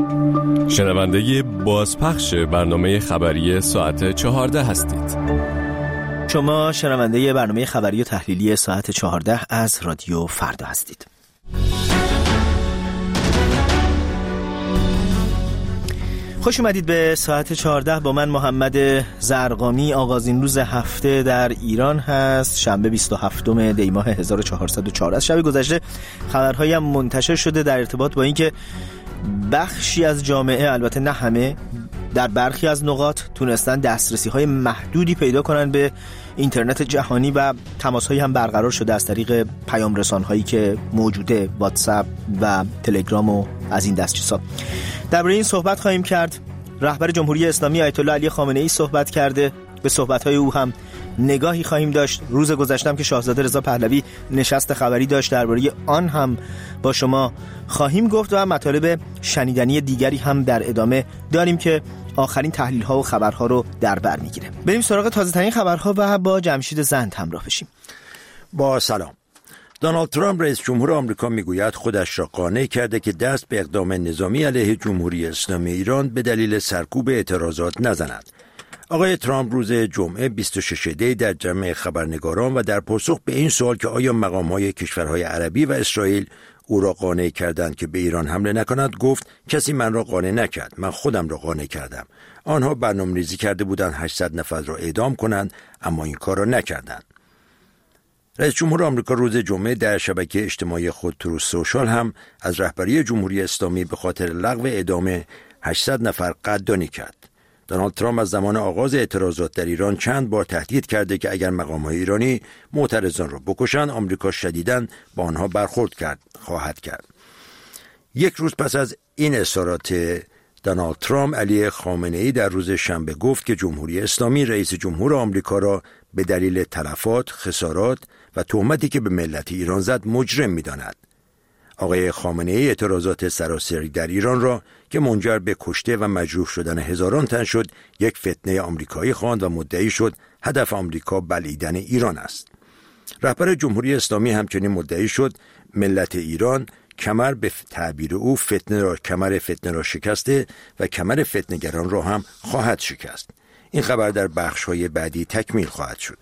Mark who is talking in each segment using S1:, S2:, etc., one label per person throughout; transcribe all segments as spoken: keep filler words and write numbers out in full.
S1: شنونده بازپخش برنامه خبری ساعت چهارده هستید.
S2: شما شنونده برنامه خبری و تحلیلی ساعت چهارده از رادیو فردا هستید. خوش اومدید به ساعت چهارده با من محمد زرقامی. آغازین روز هفته در ایران هست، شنبه بیست و هفتم دی ماه هزار و چهارصد و چهار. از شب گذشته خبرهایی هم منتشر شده در ارتباط با اینکه بخشی از جامعه، البته نه همه، در برخی از نقاط تونستن دسترسی‌های محدودی پیدا کنن به اینترنت جهانی و تماس‌هایی هم برقرار شده از طریق پیام رسان‌هایی که موجوده، واتساپ و تلگرام و از این دست چیزا. درباره این صحبت خواهیم کرد. رهبر جمهوری اسلامی آیت الله علی خامنه‌ای صحبت کرده، به صحبت‌های او هم نگاهی خواهیم داشت. روز گذشتم که شاهزاده رضا پهلوی نشست خبری داشت، درباره آن هم با شما خواهیم گفت و مطالب شنیدنی دیگری هم در ادامه داریم که آخرین تحلیل‌ها و خبرها رو در بر می‌گیره. بریم سراغ تازه‌ترین خبرها و با جمشید زند همراه بشیم.
S3: با سلام. دونالد ترامپ رئیس جمهور آمریکا میگوید خودش را قانع کرده که دست به اقدام نظامی علیه جمهوری اسلامی ایران به دلیل سرکوب اعتراضات نزند. آقای ترامپ روز جمعه بیست و شش دی در جمع خبرنگاران و در پاسخ به این سوال که آیا مقام‌های کشورهای عربی و اسرائیل او را قانع کردند که به ایران حمله نکند، گفت کسی من را قانع نکرد، من خودم را قانع کردم. آنها برنامه‌ریزی کرده بودند هشتصد نفر را اعدام کنند، اما این کار را نکردند. رئیس جمهور آمریکا روز جمعه در شبکه اجتماعی خود تروث سوشال هم از رهبری جمهوری اسلامی به خاطر لغو اعدام هشتصد نفر قدردانی کرد. دونالد ترامپ از زمان آغاز اعتراضات در ایران چند بار تهدید کرده که اگر مقام‌های ایرانی معترضان را بکشند، آمریکا شدیداً با آنها برخورد کرد خواهد کرد. یک روز پس از این اظهارات دونالد ترامپ، علی خامنه‌ای در روز شنبه گفت که جمهوری اسلامی رئیس جمهور آمریکا را به دلیل تلفات، خسارات و تهمتی که به ملت ایران زد مجرم می‌داند. آقای خامنه‌ای اعتراضات سراسری در ایران را که منجر به کشته و مجروح شدن هزاران تن شد، یک فتنه آمریکایی خواند و مدعی شد هدف آمریکا بلعیدن ایران است. رهبر جمهوری اسلامی همچنین مدعی شد ملت ایران کمر به تعبیر او فتنه را کمر فتنه را شکسته و کمر فتنه‌گران را هم خواهد شکست. این خبر در بخش‌های بعدی تکمیل خواهد شد.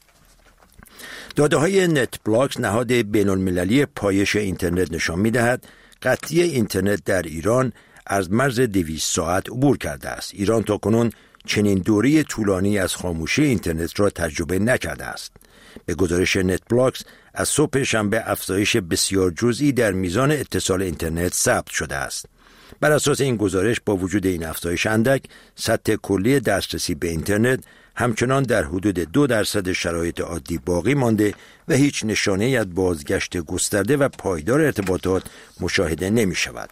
S3: داده‌های نت بلاکس، نهاد بین‌المللی پایش اینترنت، نشان می‌دهد قطعی اینترنت در ایران از مرز دویست ساعت عبور کرده است. ایران تاکنون چنین دوره طولانی از خاموشی اینترنت را تجربه نکرده است. به گزارش نت بلاکس، از صبح شنبه افزایش بسیار جزئی در میزان اتصال اینترنت ثبت شده است. بر اساس این گزارش، با وجود این افزایش اندک، سطح کلی دسترسی به اینترنت همچنان در حدود دو درصد شرایط عادی باقی مانده و هیچ نشانه‌ای از بازگشت گسترده و پایدار ارتباطات مشاهده نمی شود.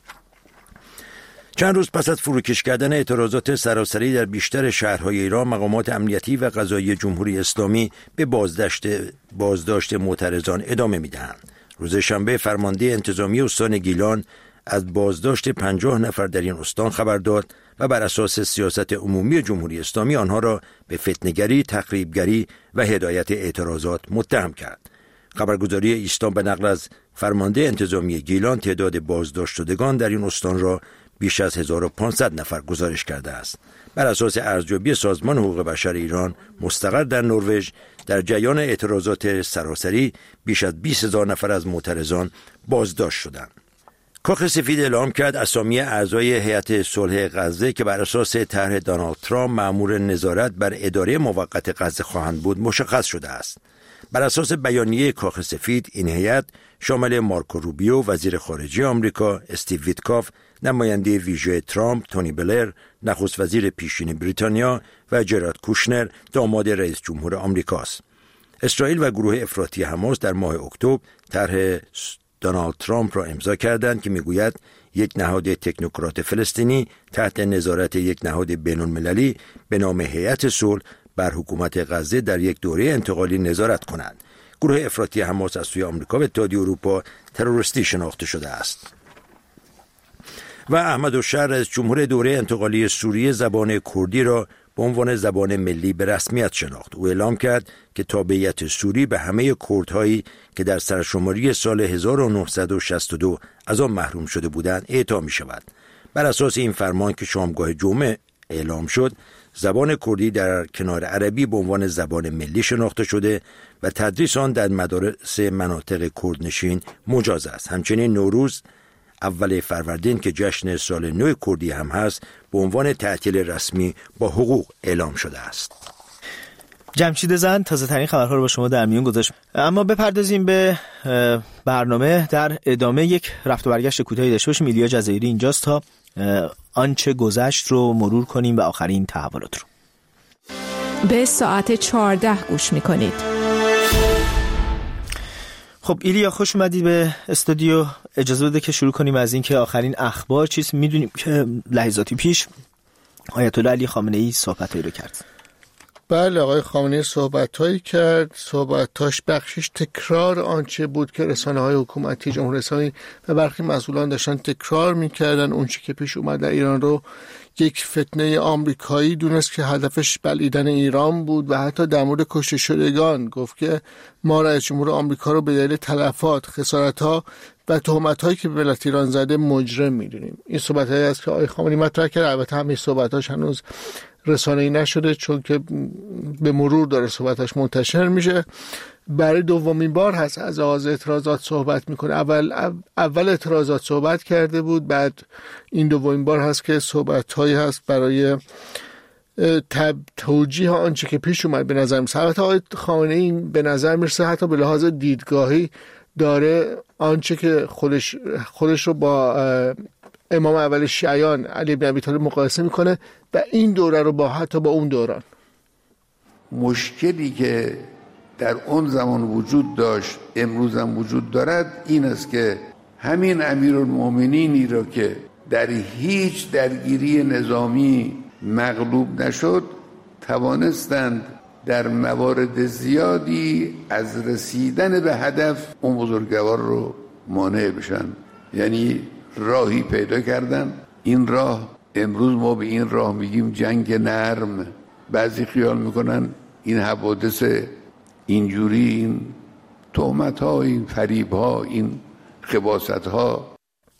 S3: چند روز پس از فروکش کردن اعتراضات سراسری در بیشتر شهرهای ایران، مقامات امنیتی و قضایی جمهوری اسلامی به بازداشت بازداشت معترضان ادامه می‌دهند. روز شنبه فرمانده انتظامی استان گیلان از بازداشت پنجاه نفر در این استان خبر داد و بر اساس سیاست عمومی جمهوری اسلامی آنها را به فتنه‌گری، تخریبگری و هدایت اعتراضات متهم کرد. خبرگزاری ایستان به نقل از فرمانده انتظامی گیلان تعداد بازداشت شدگان در این استان را بیش از هزار و پانصد نفر گزارش کرده است. بر اساس ارزیابی سازمان حقوق بشر ایران مستقر در نروژ، در جریان اعتراضات سراسری بیش از بیست هزار نفر از معترضان بازداشت شدند. کاخ سفید اعلام کرد اسامی اعضای هیئت صلح غزه که بر اساس طرح دونالد ترامپ مأمور نظارت بر اداره موقت غزه خواهند بود مشخص شده است. بر اساس بیانیه کاخ سفید، این هیئت شامل مارکو روبیو وزیر خارجه آمریکا، استیو ویتکاف نماینده ویژه ترامپ، تونی بلر نخست وزیر پیشین بریتانیا و جرارد کوشنر داماد رئیس جمهور آمریکاست. اسرائیل و گروه افراطی حماس در ماه اکتبر طرح دونالد ترامپ را امضا کردند که میگوید یک نهاد تکنوکرات فلسطینی تحت نظارت یک نهاد بین‌المللی به نام هیئت صلح بر حکومت غزه در یک دوره انتقالی نظارت کنند. گروه افراطی حماس از سوی آمریکا و اتحادیه اروپا تروریستی شناخته شده است. و احمد الشهر رئیس جمهور دوره انتقالی سوریه زبان کردی را به عنوان زبان ملی به رسمیت شناخت. او اعلام کرد که تابعیت سوری به همه کردهایی که در سرشماری سال هزار و نهصد و شصت و دو از آن محروم شده بودند اعطا می شود. بر اساس این فرمان که شامگاه جمعه اعلام شد، زبان کردی در کنار عربی به عنوان زبان ملی شناخته شده و تدریس آن در مدارس مناطق کردنشین مجاز است. همچنین نوروز اول فروردین که جشن سال نو کردی هم هست، به عنوان تعطیل رسمی با حقوق اعلام شده است.
S2: جمشید زند تازه ترین خبرها رو با شما در میون گذاشت. اما بپردازیم به برنامه. در ادامه یک رفت و برگشت کوتاهی داشته باشیم. ایلیا جزایری اینجاست تا آنچه گذشت رو مرور کنیم و آخرین تحولات رو.
S4: به ساعت چهارده گوش میکنید.
S2: خب ایلیا خوش اومدی به استودیو. اجازه بده که شروع کنیم از این که آخرین اخبار چیست. میدونیم که لحظاتی پیش آیت الله علی خامنه ای صحبتایی رو کرد.
S5: بله، آقای خامنه‌ای صحبتایی کرد. صحبتاش بخشش تکرار آنچه بود که رسانه‌های حکومتی، جمهوری اسلامی و برخی مسئولان داشتن تکرار می‌کردن. اون چیزی که پیش اومد در ایران رو یک فتنه آمریکایی دونست که هدفش بلعیدن ایران بود و حتی در مورد کشته شدگان گفت که ما رئیس جمهور آمریکا رو به دلیل تلفات، خسارت‌ها و تهمت‌هایی که به ملت ایران زده مجرم می‌دونیم. این صحبتایی است که آقای خامنه‌ای مطرح کرد. البته همین صحبتاش هنوز رسانه‌ای نشده چون که به مرور داره صحبتش منتشر میشه. برای دومین بار هست از آغاز اعتراضات صحبت میکنه. اول اول اعتراضات صحبت کرده بود، بعد این دومین بار هست که صحبت‌هایی هست برای توجیه آنچه که پیش اومد. به نظر میرسه البته آقای خامنه‌ای به نظر میرسه حتی به لحاظ دیدگاهی داره آنچه که خودش خودش رو با امام اول شیعیان علی بن ابی طالب مقایسه میکنه و این دوره رو با حتی با اون دوران.
S6: مشکلی که در اون زمان وجود داشت امروز هم وجود دارد این است که همین امیرالمؤمنینی را که در هیچ درگیری نظامی مغلوب نشد توانستند در موارد زیادی از رسیدن به هدف اون بزرگوار رو مانع بشن. یعنی راهی پیدا کردن. این راه امروز ما به این راه میگیم جنگ نرم. بعضی خیال میکنن این حوادث اینجوری، این تهمت ها، این فریب ها، این خباثت ها.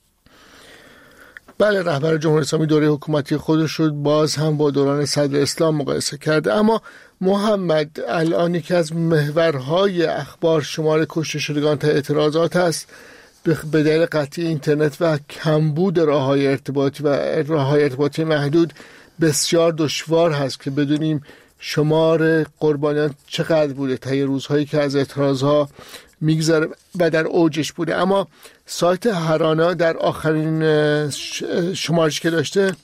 S5: بله، رهبر جمهوری اسلامی دوره حکومتی خودش شد باز هم با دوران صدر اسلام مقایسه کرده. اما محمد الان یکی از محورهای اخبار شمار کشته شدگان تا اعتراضات است. به دلیل قطعی اینترنت و کمبود راه‌های ارتباطی و راه‌های ارتباطی محدود بسیار دشوار هست که بدونیم شمار قربانیان چقدر بوده طی روزهایی که از اعتراضها میگذره و در اوجش بوده. اما سایت هرانا در آخرین شمارش که داشته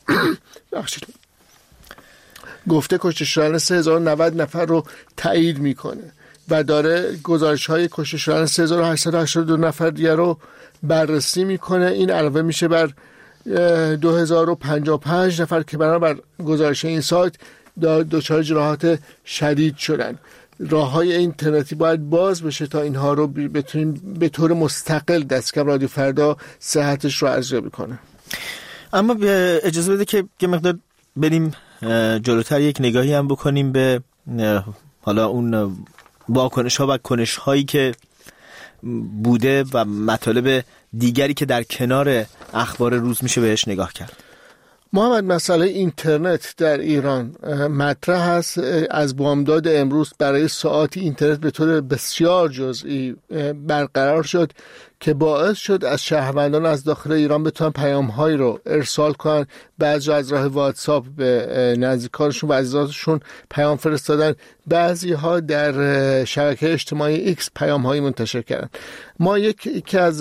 S5: گفته کشته شدن سه هزار و نود نفر رو تایید میکنه و داره گزارش‌های کشته شدن سه هزار و هشتصد و هشتاد و دو نفر دیگر رو بررسی میکنه. این علاوه میشه بر دو هزار و پنجاه و پنج نفر که بنابر گزارش این سایت دچار جراحات شدید شدن. راه‌های اینترنتی باید باز بشه تا اینها رو بتونیم به طور مستقل دستکم رادیو فردا صحتش رو ارزیابی کنه.
S2: اما اجازه بده که یه مقدار بریم جلوتر، یک نگاهی هم بکنیم به حالا اون واکنش ها و کنش هایی که بوده و مطالب دیگری که در کنار اخبار روز میشه بهش نگاه کرد.
S5: محمد، مسئله اینترنت در ایران مطرح است. از بامداد امروز برای ساعتی اینترنت به طور بسیار جزئی برقرار شد که باعث شد از شهروندان از داخل ایران بتونن پیام‌هایی رو ارسال کنن. بعضی از راه واتساپ به نزدیکانشون و عزیزانشون پیام فرستادن، بعضی ها در شبکه اجتماعی ایکس پیام‌هایی منتشر کردن. ما یکی که از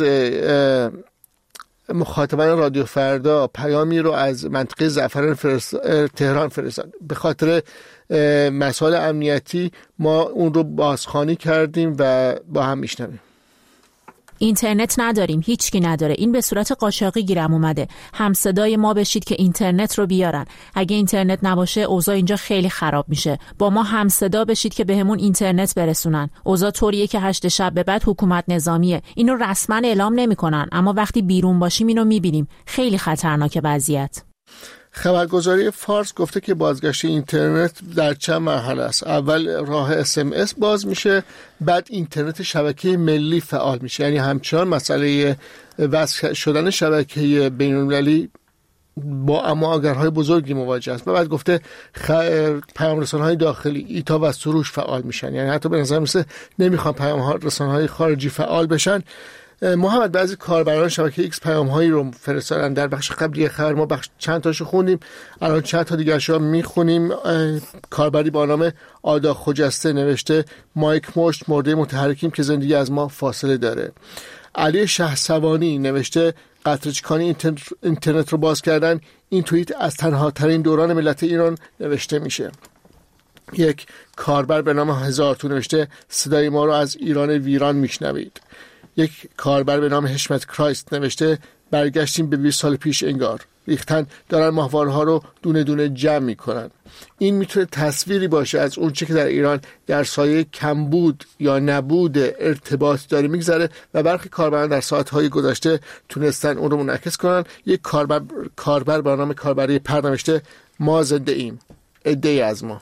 S5: مخاطبان رادیو فردا پیامی رو از منطقه زعفران فرست... تهران فرستاد. به خاطر مسائل امنیتی ما اون رو بازخوانی کردیم و با هم میشنویم.
S7: اینترنت نداریم، هیچکی نداره. این به صورت قاچاقی گیرم اومده. همصدای ما بشید که اینترنت رو بیارن. اگه اینترنت نباشه اوضاع اینجا خیلی خراب میشه. با ما همصدا بشید که بهمون اینترنت برسونن. اوضاع طوریه که هشت شب به بعد حکومت نظامیه. اینو رسما اعلام نمیکنن، اما وقتی بیرون باشیم اینو میبینیم. خیلی خطرناکه وضعیت.
S5: خبرگزاری فارس گفته که بازگشت اینترنت در چند مرحله است. اول راه اس ام اس باز میشه، بعد اینترنت شبکه ملی فعال میشه. یعنی همچنان مسئله وصل شدن شبکه بین‌المللی با اماگرهای بزرگی مواجه است. و بعد گفته پیام رسانهای داخلی ایتا و سروش فعال میشن، یعنی حتی به نظر میسه نمیخوان پیام رسانهای خارجی فعال بشن. محمد بعضی کاربران شبکه ایکس پیام هایی رو فرستادن. در بخش قبلی خبر ما بخش چند تاشو خوندیم، الان چند تا دیگه شو میخونیم. کاربری با نام آدا خجسته نوشته مایک مشت مرده متحرکیم که زندگی از ما فاصله داره. علی شهسوانی نوشته قطره‌چکانی اینترنت رو باز کردن. این توییت از تنها ترین دوران ملت ایران نوشته میشه. یک کاربر به نام هزار تو نوشته صدای ما رو از ایران ویران میشنوید. یک کاربر به نام حشمت کرایست نوشته برگشتیم به بیست سال پیش انگار. ریختن دارن ماهوارها رو دونه دونه جمع میکنن. این میتونه تصویری باشه از اون چه که در ایران در سایه کمبود یا نبود ارتباط داره میگذره و برخی کاربران در ساعتهای گذشته تونستن اون رو منعکس کنن. یک کاربر کاربر با نام کاربری پر نوشته ما زنده ایم، عده‌ای از ما.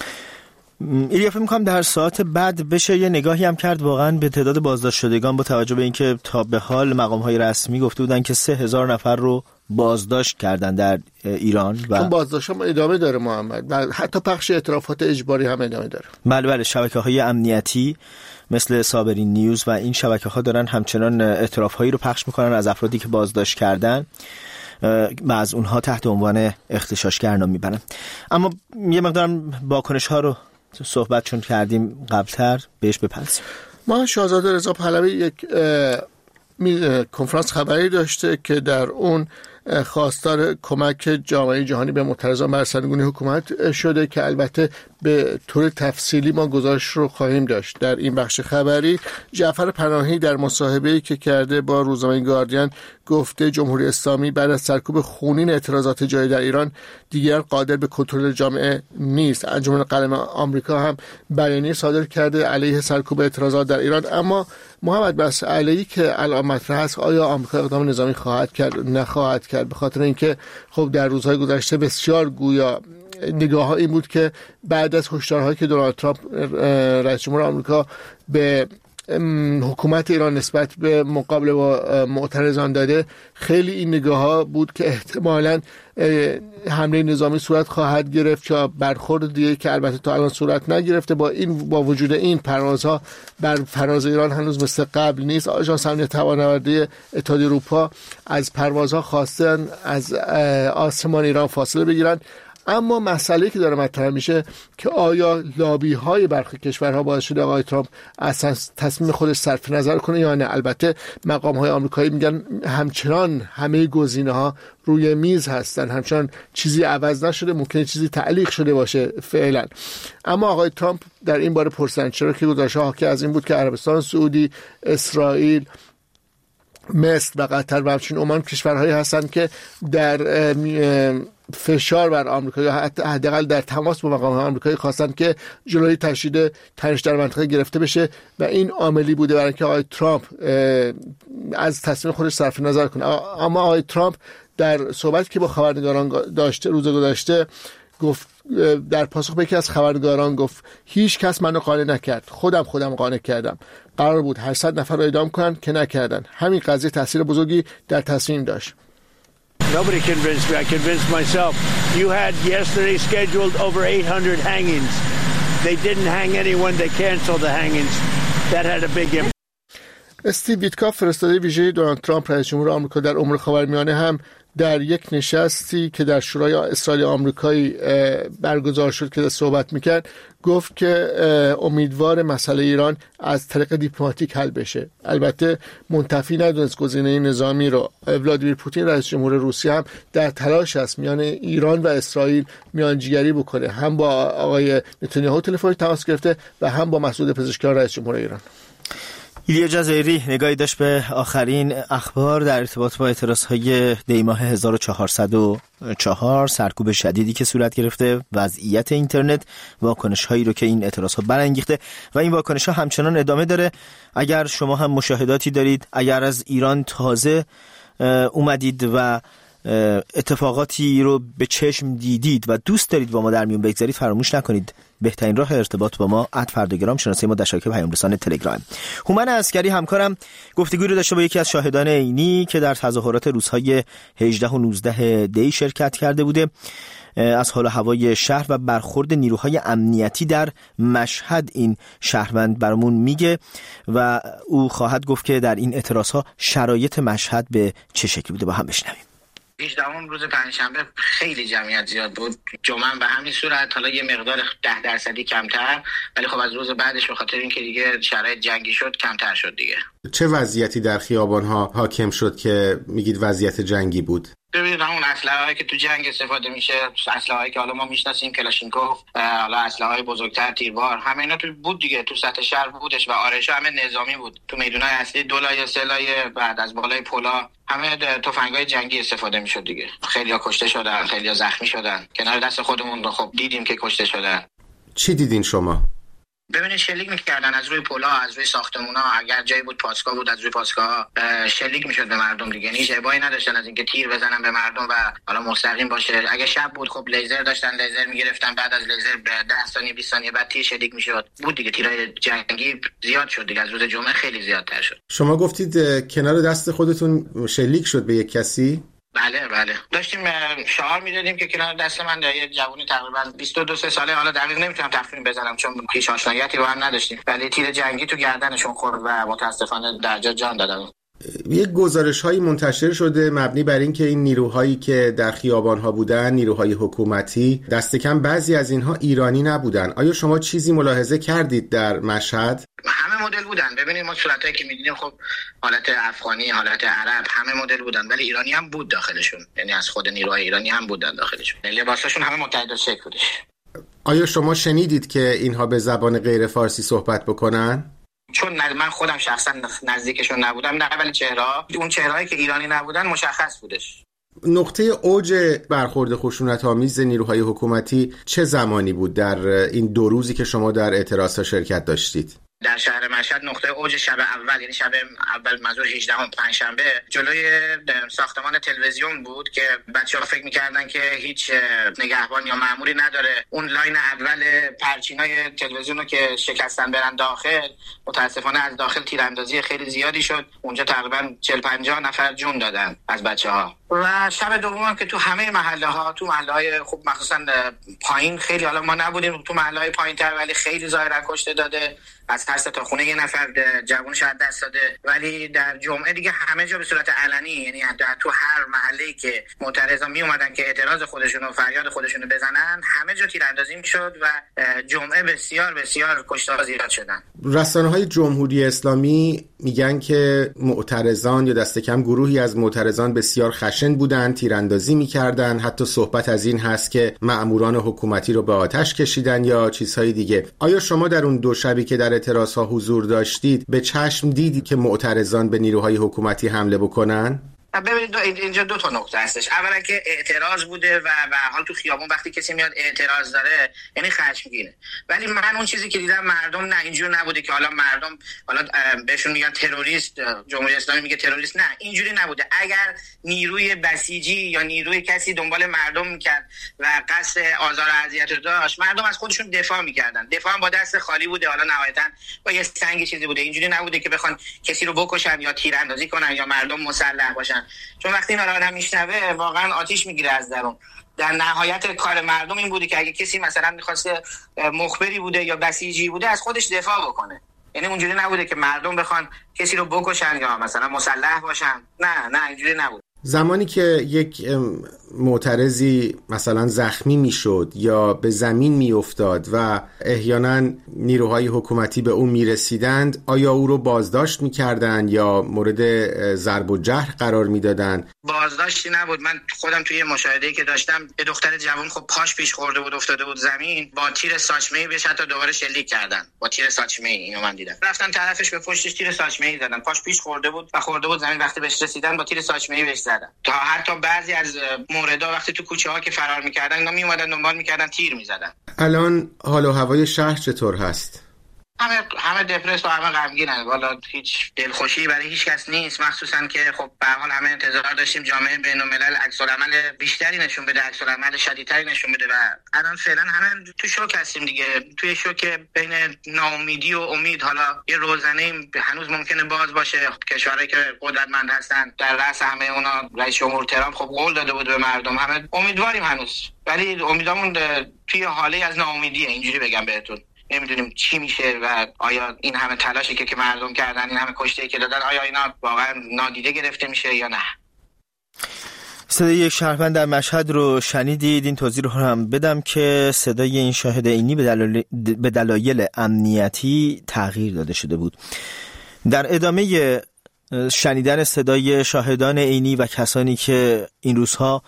S2: ایلیا فکر می‌کنم در ساعت بعد بشه یه نگاهی هم کرد واقعا به تعداد بازداشت شدگان، با توجه به اینکه تا به حال مقام‌های رسمی گفته بودن که سه هزار نفر رو بازداشت کردن در ایران و
S5: چون بازداشت هم ادامه داره محمد و حتی پخش اعترافات اجباری هم ادامه داره.
S2: بله بله، شبکه‌های امنیتی مثل صابرین نیوز و این شبکه‌ها دارن همچنان اعتراف‌هایی رو پخش می‌کنن از افرادی که بازداشت کردن و از اونها تحت عنوان اغتشاشگر نام میبرن. اما یه مقدارم واکنش‌ها رو صحبت چون کردیم قبلتر بهش بپرسیم.
S5: ما شاهزاده رضا پهلوی یک کنفرانس خبری داشته که در اون خواستار کمک جامعه جهانی به معترضان بر سرنگونی حکومت شده که البته به طور تفصیلی ما گزارش رو خواهیم داشت در این بخش خبری. جعفر پناهی در مصاحبه‌ای که کرده با روزنامه گاردین گفته جمهوری اسلامی بعد از سرکوب خونین اعتراضات جاری در ایران دیگر قادر به کنترل جامعه نیست. انجمن قلم آمریکا هم بیانیه صادر کرده علیه سرکوب اعتراضات در ایران. اما محمد بس علیه که الان مطرح است، آیا آمریکا اقدام نظامی خواهد کرد نخواهد کرد؟ به خاطر اینکه خب در روزهای گذشته بسیار گویا نگاه ها این بود که بعد از هشدارهایی که دونالد ترامپ رئیس جمهور آمریکا به حکومت ایران نسبت به مقابله با معترضان داده، خیلی این نگاه ها بود که احتمالاً حمله نظامی صورت خواهد گرفت یا برخورد دیگه که البته تا الان صورت نگرفته. با این با وجود این پروازها بر فراز ایران هنوز مثل قبل نیست. آژانس امنیت هوانوردی اتحادیه اروپا از پروازها خواستن از آسمان ایران فاصله بگیرن. اما مسئله که داره مطرح میشه که آیا لابی های برخی کشورها باعث شده آقای ترامپ اصلا تصمیم خودش صرف نظر کنه یا نه؟ البته مقام های آمریکایی میگن همچنان همه گزینه ها روی میز هستن، همچنان چیزی عوض نشده، ممکنه چیزی تعلیق شده باشه فعلا. اما آقای ترامپ در این باره پرسیدن چرا که گزارش‌ها حاکی از این بود که عربستان سعودی، اسرائیل، مصر و قطر و همچنین عمان کشورهایی هستند که در فشار بر آمریکا یا حتی حداقل در تماس با مقامات آمریکایی خواستند که جلوی تشدید تنش در منطقه گرفته بشه و این عاملی بوده برای اینکه آقای ترامپ از تصمیم خودش صرف نظر کنه. اما آقای ترامپ در صحبتی که با خبرنگاران داشته روز گذشته گفت، در پاسخ به یکی از خبرنگاران گفت هیچ کس منو قانع نکرد، خودم خودم قانع کردم. قرار بود هشتصد نفر رو اعدام کنن که نکردن. همین قضیه تاثیر بزرگی در تصمیم داشت.
S8: Nobody convinced me. I convinced myself. You had yesterday scheduled over eight hundred hangings. They didn't hang anyone. They canceled the hangings. That had a big impact.
S5: استیو ویتکاف فرستاده ویژه دونالد ترامپ رئیس جمهور آمریکا در امور خاورمیانه هم در یک نشستی که در شورای اسرائیل آمریکایی برگزار شد که صحبت میکرد گفت که امیدوار مسئله ایران از طریق دیپلماتیک حل بشه. البته منتفی ندونست گزینه نظامی رو. ولادیمیر پوتین رئیس جمهور روسیه هم در تلاش است میان ایران و اسرائیل میانجیگری بکنه. هم با آقای نتانیاهو تلفنی تماس گرفته و هم با مسعود پزشکیان رئیس جمهور ایران.
S2: ایلیا جزایری نگاهی داشت به آخرین اخبار در ارتباط با اعتراضهای دی ماه هزار و چهارصد و چهار، سرکوب شدیدی که صورت گرفته، وضعیت اینترنت، واکنش‌هایی رو که این اعتراضها برانگیخته و این واکنش‌ها همچنان ادامه داره. اگر شما هم مشاهداتی دارید، اگر از ایران تازه اومدید و اتفاقاتی رو به چشم دیدید و دوست دارید با ما در میون بگذارید، فراموش نکنید بهترین راه ارتباط با ما ات فرداگرام شناسه ما در شبکه پیام رسان تلگرام. هومن عسکری همکارم گفتگوی رو داشته با یکی از شاهدان عینی که در تظاهرات روزهای هجده و نوزده دی شرکت کرده بوده، از حال و هوای شهر و برخورد نیروهای امنیتی در مشهد این شهروند برامون میگه و او خواهد گفت که در این اعتراضها شرایط مشهد به چه شکلی بوده. با هم بشنویم.
S9: هجدهم روز پنجشنبه خیلی جمعیت زیاد بود، جمعه به همین صورت، حالا یه مقدار ده درصدی کمتر، ولی خب از روز بعدش به خاطر اینکه دیگه شرایط جنگی شد کمتر شد دیگه.
S10: چه وضعیتی در خیابان‌ها حاکم شد که میگید وضعیت جنگی بود؟
S9: ببینید همون اسلحه‌ای که تو جنگ استفاده میشه، اسلحه‌ای که حالا ما میشناسیم، کلاشینکوف، حالا اسلحه‌های بزرگتر، تیربار، همه اینا تو بود دیگه، تو سطح شهر بودش و آرایش‌ها همه نظامی بود. تو میدونای اصلی دو لایه سه لایه بعد از بالای پلا همه تفنگ‌های جنگی استفاده میشد دیگه. خیلی‌ها کشته شدن، خیلی‌ها زخمی شدن. کنار دست خودمون رو خب دیدیم که کشته شدن.
S10: چی دیدین شما؟
S9: ببینید شلیک میکردن از روی پلا، از روی ساختمونا، اگر جایی بود پاسگاه بود از روی پاسگاه شلیک میشد به مردم دیگه. هیچ ابایی نداشتن از اینکه تیر بزنن به مردم و حالا مستقیم باشه. اگه شب بود خب لیزر داشتن، لیزر میگرفتن، بعد از لیزر ده ثانیه بیست ثانیه بعد تیر شلیک میشد. بود دیگه، تیرای جنگی زیاد شد دیگه، از روز جمعه خیلی زیادتر شد.
S10: شما گفتید کنار دست خودتون شلیک شد به یک کسی؟
S9: بله بله، داشتیم شعار میدادیم که کنار دست من یه جوونی تقریبا بیست و دو ساله، حالا دقیق نمیتونم تخمین بزنم چون هیچ آشنایتی با هم نداشتیم، ولی تیر جنگی تو گردنشون خورد و متاسفانه در جا جان دادن.
S10: یک گزارش هایی منتشر شده مبنی بر این که این نیروهایی که در خیابان ها بودن، نیروهای حکومتی، دست کم بعضی از اینها ایرانی نبودن. آیا شما چیزی ملاحظه کردید در مشهد؟
S9: همه مدل بودن. ببینید ما صورتایی که می‌بینیم خب حالت افغانی، حالت عرب، همه مدل بودن، ولی ایرانی هم بود داخلشون، یعنی از خود نیروهای ایرانی هم بودن داخلشون. لباساشون همه متحد الشکل بودش.
S10: آیا شما شنیدید که اینها به زبان غیر فارسی صحبت بکنن؟
S9: چون من خودم شخصا نزدیکشون نبودم، نه، ولی چهره‌ها، اون چهرهایی که ایرانی نبودن مشخص بودش.
S10: نقطه اوج برخورد خشونت‌آمیز نیروهای حکومتی چه زمانی بود در این دو روزی که شما در اعتراض‌ها شرکت داشتید؟
S9: در شهر مشهد نقطه اوج شب اول، یعنی شب اول منظور هجدهم پنجشنبه، جلوی ساختمان تلویزیون بود که بچه‌ها فکر می‌کردن که هیچ نگهبان یا مأموری نداره. اون لاین اول پرچینای تلویزیون رو که شکستن برن داخل، متاسفانه از داخل تیراندازی خیلی زیادی شد. اونجا تقریبا چهل پنجاه نفر جون دادن از بچه‌ها. و شب دوم که تو همه محله‌ها، تو محله‌های خوب مخصوصا پایین، خیلی حالا ما نبودیم تو محله‌های پایین‌تر، ولی خیلی ظاهرا کشته داده، از هر سه تا خونه یه نفر جوونش از دست داده. ولی در جمعه دیگه همه جا به صورت علنی، یعنی تو هر محله‌ای که معترضا می اومدن که اعتراض خودشون و فریاد خودشون رو بزنن، همه جا تیراندازی میشد و جمعه بسیار بسیار کشته‌ها زیاد شدن.
S10: رسانه‌های جمهوری اسلامی میگن که معترضان یا دست کم گروهی از معترضان بسیار خشن بودن، تیراندازی میکردن، حتی صحبت از این هست که مأموران حکومتی رو به آتش کشیدن یا چیزهای دیگه. آیا شما در اون دو شبی که در اعتراضها حضور داشتید به چشم دیدید که معترضان به نیروهای حکومتی حمله بکنن؟
S9: ببینید اینجا دو تا نکته هستش. اولا که اعتراض بوده و به هر حال تو خیابون وقتی کسی میاد اعتراض داره یعنی خشمگینه، ولی من اون چیزی که دیدم مردم نه اینجور نبوده که حالا مردم حالا بهشون میگن تروریست، جمهوری اسلامی میگه تروریست، نه اینجوری نبوده. اگر نیروی بسیجی یا نیروی کسی دنبال مردم میکرد و قصد آزار و اذیت رو داشت، مردم از خودشون دفاع میکردن. دفاع هم با دست خالی بوده، حالا نهایتا با یه سنگ چیزی بوده. اینجوری نبوده که بخوان کسی رو بکشن یا تیراندازی کنن یا مردم مسلح باشن، چون وقتی اینا رو آدم میشنوه واقعا آتیش میگیره از درون. در نهایت کار مردم این بوده که اگه کسی مثلا میخواسته مخبری بوده یا بسیجی بوده از خودش دفاع بکنه، یعنی اونجوری نبوده که مردم بخوان کسی رو بکشن یا مثلا مسلح باشن، نه نه اینجوری نبود.
S10: زمانی که یک معترضی مثلا زخمی میشد یا به زمین میافتاد و احیانا نیروهای حکومتی به اون میرسیدند، آیا او رو بازداشت میکردند یا مورد ضرب و جرح قرار میدادند؟
S9: بازداشتی نبود. من خودم توی مشاهده‌ای که داشتم یه دختر جوان خب پاش پیش خورده بود، افتاده بود زمین، با تیر ساچمه‌ای بهش حتی دوباره شلیک کردن با تیر ساچمه‌ای. اینو من دیدم، رفتن طرفش به پشتش تیر ساچمه‌ای زدن، پاش پیش خورده بود و خورده بود زمین، وقتی بهش رسیدن با تیر ساچمه‌ای بهش زدن. تا حتی بعضی از موردا وقتی تو کوچه ها که فرار میکردن اینا میومدن دنبال میکردن تیر میزدن.
S10: الان حال و هوای شهر چطور هست؟
S9: همه همه دپرس و همه غمگینن. والا هیچ دلخوشی برای هیچ کس نیست، مخصوصا که خب به هر حال همه انتظار داشتیم جامعه بین‌الملل عکس‌العمل بیشتری نشون بده، عکس‌العمل شدیدتری نشون بده و الان فعلا همه تو شوک هستیم دیگه، توی شوک بین ناامیدی و امید. حالا یه روزنه هنوز ممکنه باز باشه، کشورهایی که قدرتمند هستن در رأس همه اونا رئیس جمهور ترامپ خب قول داده بود به مردم، همه امیدواریم هنوز، ولی امیدامون توی حاله از ناامیدیه. اینجوری بگم بهتون، نمیدونیم چی میشه و آیا این همه تلاشی که که مردم کردن، این همه کشته‌ای که دادن، آیا اینا واقعا نادیده گرفته میشه یا نه.
S2: صدای یک شهروند در مشهد رو شنیدید. این توضیح رو هم بدم که صدای این شاهد عینی به دلایل به دلایل امنیتی تغییر داده شده بود. در ادامه شنیدن صدای شاهدان عینی و کسانی که این روزها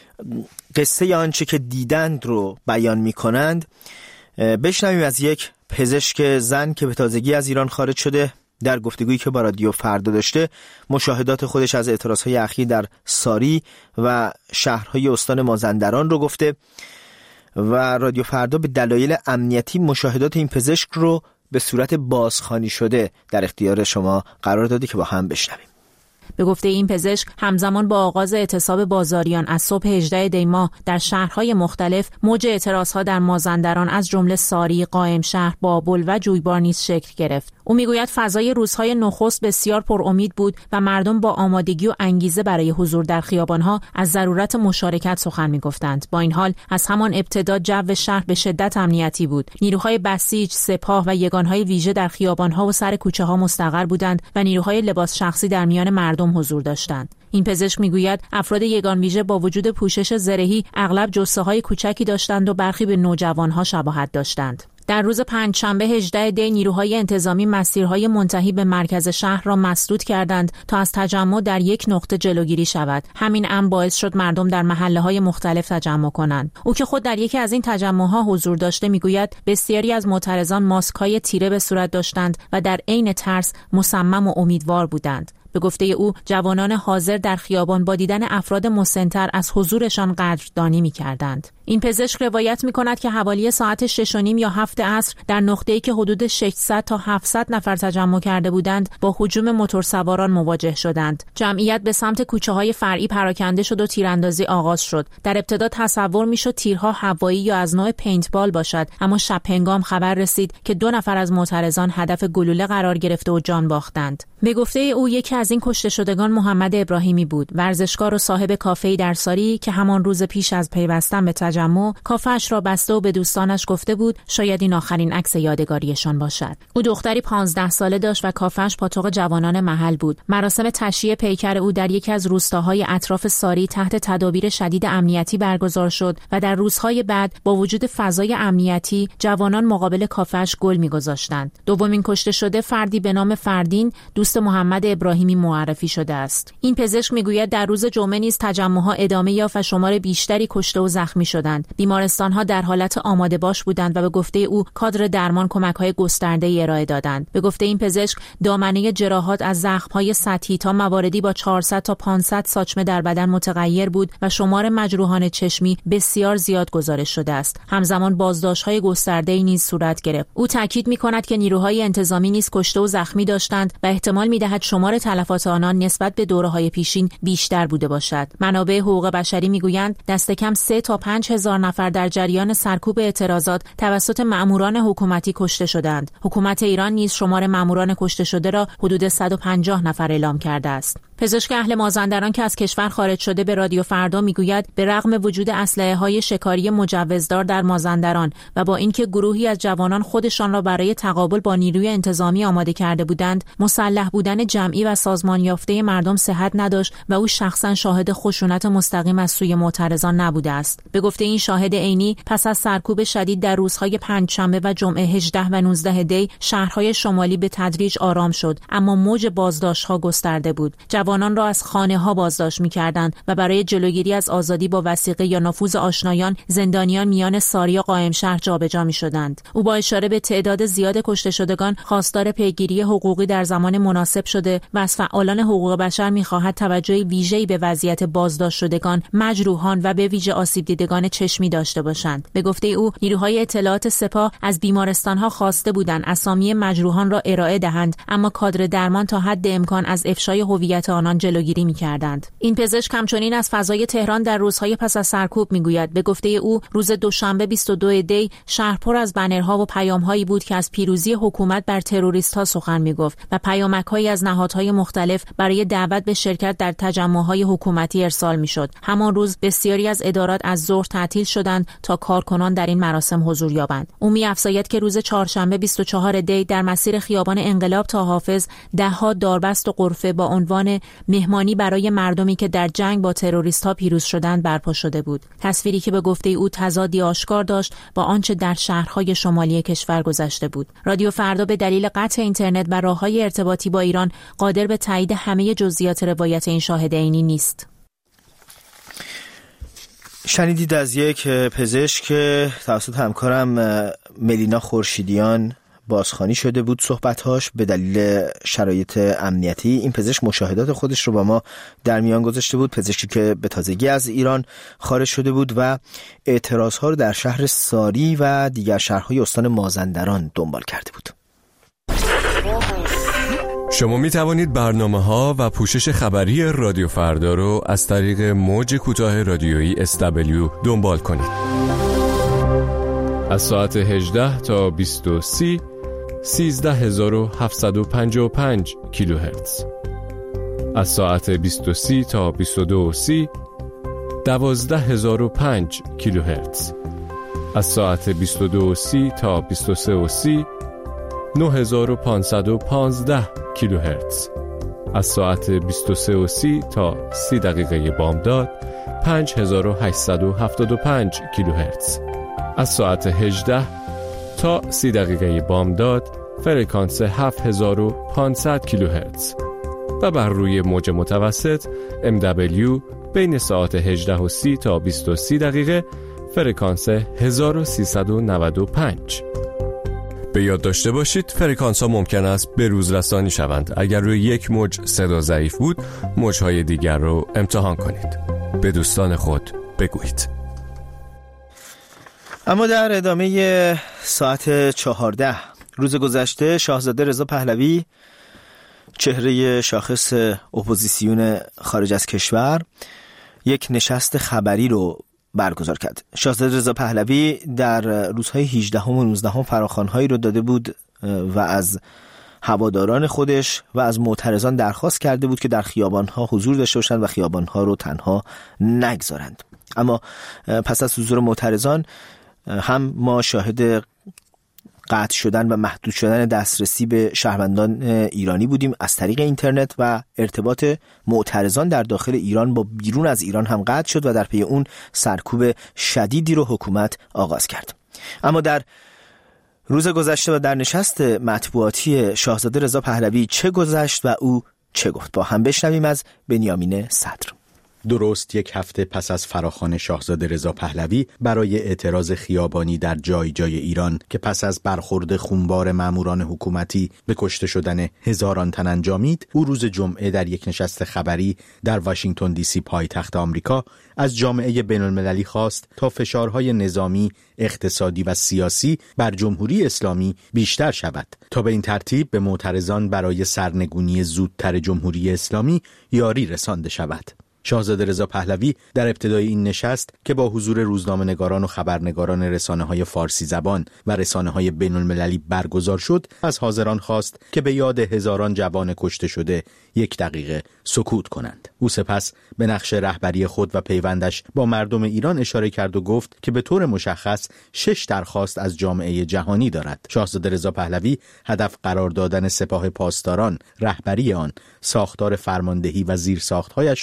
S2: قصه آنچه که دیدند رو بیان می‌کنند، بشنویم از یک پزشک زن که به تازگی از ایران خارج شده. در گفتگویی که با رادیو فردا داشته، مشاهدات خودش از اعتراضهای اخیر در ساری و شهرهای استان مازندران رو گفته و رادیو فردا به دلایل امنیتی مشاهدات این پزشک رو به صورت بازخوانی شده در اختیار شما قرار داده که با هم بشنویم.
S7: به گفته این پزشک، همزمان با آغاز اعتصاب بازاریان از صبح هجدهم دی ماه در شهرهای مختلف، موج اعتراضها در مازندران از جمله ساری، قائمشهر، بابل و جویبار نیز شکل گرفت. او میگوید فضای روزهای نخست بسیار پر امید بود و مردم با آمادگی و انگیزه برای حضور در خیابانها از ضرورت مشارکت سخن میگفتند. با این حال از همان ابتدا جو شهر به شدت امنیتی بود. نیروهای بسیج، سپاه و یگانهای ویژه در خیابانها و سر کوچه ها مستقر بودند و نیروهای لباس شخصی در میان مردم حضور داشتند. این پزشک میگوید افراد یگان ویژه با وجود پوشش زرهی اغلب جثه‌های کوچکی داشتند و برخی به نوجوانها شباهت داشتند. در روز پنجشنبه هجدهم دی نیروهای انتظامی مسیرهای منتهی به مرکز شهر را مسدود کردند تا از تجمع در یک نقطه جلوگیری شود. همین امر باعث شد مردم در محله‌های مختلف تجمع کنند. او که خود در یکی از این تجمع‌ها حضور داشته میگوید بسیاری از معترضان ماسک‌های تیره به صورت داشتند و در عین ترس مصمم و امیدوار بودند. به گفته او جوانان حاضر در خیابان با دیدن افراد مسن‌تر از حضورشان قدردانی می‌کردند. این پزشک روایت می‌کند که حوالی ساعت شش و نیم یا هفت عصر در نقطه‌ای که حدود ششصد تا هفتصد نفر تجمع کرده بودند با هجوم موتورسواران مواجه شدند. جمعیت به سمت کوچه‌های فرعی پراکنده شد و تیراندازی آغاز شد. در ابتدا تصور می‌شد تیرها هوایی یا از نوع پینتبال باشد، اما شب هنگام خبر رسید که دو نفر از معترضان هدف گلوله قرار گرفته و جان باختند. به گفته او یکی از این کشته شدگان محمد ابراهیمی بود، ورزشکار و صاحب کافه‌ای در ساری که همان روز پیش از پیوستن به تجمع کافه‌اش را بسته و به دوستانش گفته بود شاید این آخرین عکس یادگاریشان باشد. او دختری پانزده ساله داشت و کافه‌اش پاتوق جوانان محل بود. مراسم تشییع پیکر او در یکی از روستاهای اطراف ساری تحت تدابیر شدید امنیتی برگزار شد و در روزهای بعد با وجود فضای امنیتی جوانان مقابل کافه‌اش گل می‌گذاشتند. دومین کشته شده فردی به نام فردین دوست محمد ابراهیمی معرفی شده است. این پزشک میگوید در روز جمعه نیز تجمع‌ها ادامه یافت و شمار بیشتری کشته و زخمی شدند. بیمارستان‌ها در حالت آماده باش بودند و به گفته او کادر درمان کمک‌های گسترده‌ای ارائه دادند. به گفته این پزشک دامنه جراحات از زخم‌های سطحی تا مواردی با چهارصد تا پانصد ساچمه در بدن متغیر بود و شمار مجروحان چشمی بسیار زیاد گزارش شده است. همزمان بازداشت‌های گسترده‌ای نیز صورت گرفت. او تاکید می‌کند که نیروهای انتظامی نیز کشته و زخمی داشتند و احتمال می‌دهد شمار تلفات آنان نسبت به دوره‌های پیشین بیشتر بوده باشد. منابع حقوق بشری میگویند دست کم سه تا پنج هزار نفر در جریان سرکوب اعتراضات توسط مأموران حکومتی کشته شدند. حکومت ایران نیز شمار مأموران کشته شده را حدود صد و پنجاه نفر اعلام کرده است. پزشک اهل مازندران که از کشور خارج شده به رادیو فردا میگوید به رغم وجود اسلحه‌های شکاری مجوزدار در مازندران و با اینکه گروهی از جوانان خودشان را برای تقابل با نیروی انتظامی آماده کرده بودند، مسلح بودن جمعی و سازمان یافته مردم صحت نداشت و او شخصا شاهد خشونت مستقیم از سوی معترضان نبوده است. به گفته این شاهد عینی پس از سرکوب شدید در روزهای پنجشنبه و جمعه هجدهم و نوزدهم دی شهرهای شمالی به تدریج آرام شد، اما موج بازداشت‌ها گسترده بود. جوانان را از خانه‌ها بازداشت می‌کردند و برای جلوگیری از آزادی با وثیقه یا نفوذ آشنایان زندانیان میان ساری و قائمشهر جابجا می‌شدند. او با اشاره به تعداد زیاد کشته شدگان خواستار پیگیری حقوقی در زمان مناسب شده و از فعالان حقوق بشر می‌خواهد توجه ویژه‌ای به وضعیت بازداشت شدگان، مجروحان و به ویژه آسیب دیدگان چشمی داشته باشند. به گفته او نیروهای اطلاعات سپاه از بیمارستان‌ها خواسته بودند اسامی مجروحان را ارائه دهند، اما کادر درمان تا حد امکان از افشای هویت آنان جلوگیری می‌کردند. این پزشک همچنین از فضای تهران در روزهای پس از سرکوب می‌گوید. به گفته او روز دوشنبه بیست و دو دی شهر پر از بنرها و پیام‌هایی بود که از پیروزی حکومت بر تروریست‌ها سخن می‌گفت و پیامک‌هایی از نهادهای مختلف برای دعوت به شرکت در تجمع‌های حکومتی ارسال می‌شد. همان روز بسیاری از ادارات از ظهر تعطیل شدند تا کارکنان در این مراسم حضور یابند. او می‌افزاید که روز چهارشنبه بیست و چهار دی در مسیر خیابان انقلاب تا حافظ ده‌ها داربست و غرفه با عنوان مهمانی برای مردمی که در جنگ با تروریست‌ها پیروز شدند برپا شده بود. تصویری که به گفته او تضادی آشکار داشت با آنچه در شهرهای شمالی کشور گذشته بود. رادیو فردا به دلیل قطع اینترنت و راه‌های ارتباطی با ایران قادر به تایید همه جزئیات روایت این شاهد عینی نیست.
S2: شنیدید از یک پزشک که توسط همکارم ملینا خورشیدیان بازخوانی شده بود صحبت‌هاش به دلیل شرایط امنیتی. این پزشک مشاهدات خودش رو با ما در میان گذاشته بود، پزشکی که به تازگی از ایران خارج شده بود و اعتراض‌ها رو در شهر ساری و دیگر شهرهای استان مازندران دنبال کرده بود.
S1: شما می توانید برنامه‌ها و پوشش خبری رادیو فردا رو از طریق موج کوتاه رادیویی اس دبلیو دنبال کنید. از ساعت هجده تا بیست و سه سیزده هزار و هفتصد و پنجاه و پنج کیلوهرتز. از ساعت بیست و سه تا بیست و دو سی دوازده هزار و پنج کیلوهرتز. از ساعت بیست و دو سی تا بیست و سه سی نه هزار و پانصد و پانزده کیلوهرتز. از ساعت بیست و سه سی تا سی دقیقه بامداد پنج هزار و هشتصد و هفتاد و پنج کیلوهرتز. از ساعت هجده تا سی دقیقه بامداد فرکانس هفت هزار و پانصد کیلوهرتز و بر روی موج متوسط ام دبلیو بین ساعت هجده و سی تا بیست و سه دقیقه فرکانس هزار و سیصد و نود و پنج. به یاد داشته باشید فرکانس ها ممکن است به روز رسانی شوند. اگر روی یک موج صدا ضعیف بود موجهای دیگر رو امتحان کنید. به دوستان خود بگویید.
S2: اما در ادامه ساعت چهارده روز گذشته شاهزاده رضا پهلوی، چهره شاخص اپوزیسیون خارج از کشور، یک نشست خبری رو برگزار کرد. شاهزاده رضا پهلوی در روزهای هجدهم و نوزدهم فراخوان‌هایی رو داده بود و از هواداران خودش و از معترضان درخواست کرده بود که در خیابان‌ها حضور داشته باشند و خیابان‌ها رو تنها نگذارند. اما پس از حضور معترضان هم ما شاهد قطع شدن و محدود شدن دسترسی به شهروندان ایرانی بودیم از طریق اینترنت و ارتباط معترضان در داخل ایران با بیرون از ایران هم قطع شد و در پی اون سرکوب شدیدی رو حکومت آغاز کرد. اما در روز گذشته و در نشست مطبوعاتی شاهزاده رضا پهلوی چه گذشت و او چه گفت؟ با هم بشنویم از بنیامین صدر.
S10: درست یک هفته پس از فراخوان شاهزاده رضا پهلوی برای اعتراض خیابانی در جای جای ایران که پس از برخورد خونبار ماموران حکومتی به کشته شدن هزاران تن انجامید، او روز جمعه در یک نشست خبری در واشنگتن دی سی پایتخت آمریکا از جامعه بین‌المللی خواست تا فشارهای نظامی، اقتصادی و سیاسی بر جمهوری اسلامی بیشتر شود تا به این ترتیب به معترضان برای سرنگونی زودتر جمهوری اسلامی یاری رسانده شود. شاهزاده رضا پهلوی در ابتدای این نشست که با حضور روزنامه‌نگاران و خبرنگاران رسانه‌های فارسی زبان و رسانه‌های بین‌المللی برگزار شد، از حاضران خواست که به یاد هزاران جوان کشته شده یک دقیقه سکوت کنند. او سپس به نقش رهبری خود و پیوندش با مردم ایران اشاره کرد و گفت که به طور مشخص شش درخواست از جامعه جهانی دارد. شاهزاده رضا پهلوی هدف قرار دادن سپاه پاسداران، رهبری آن، ساختار فرماندهی و زیرساخت‌هایش را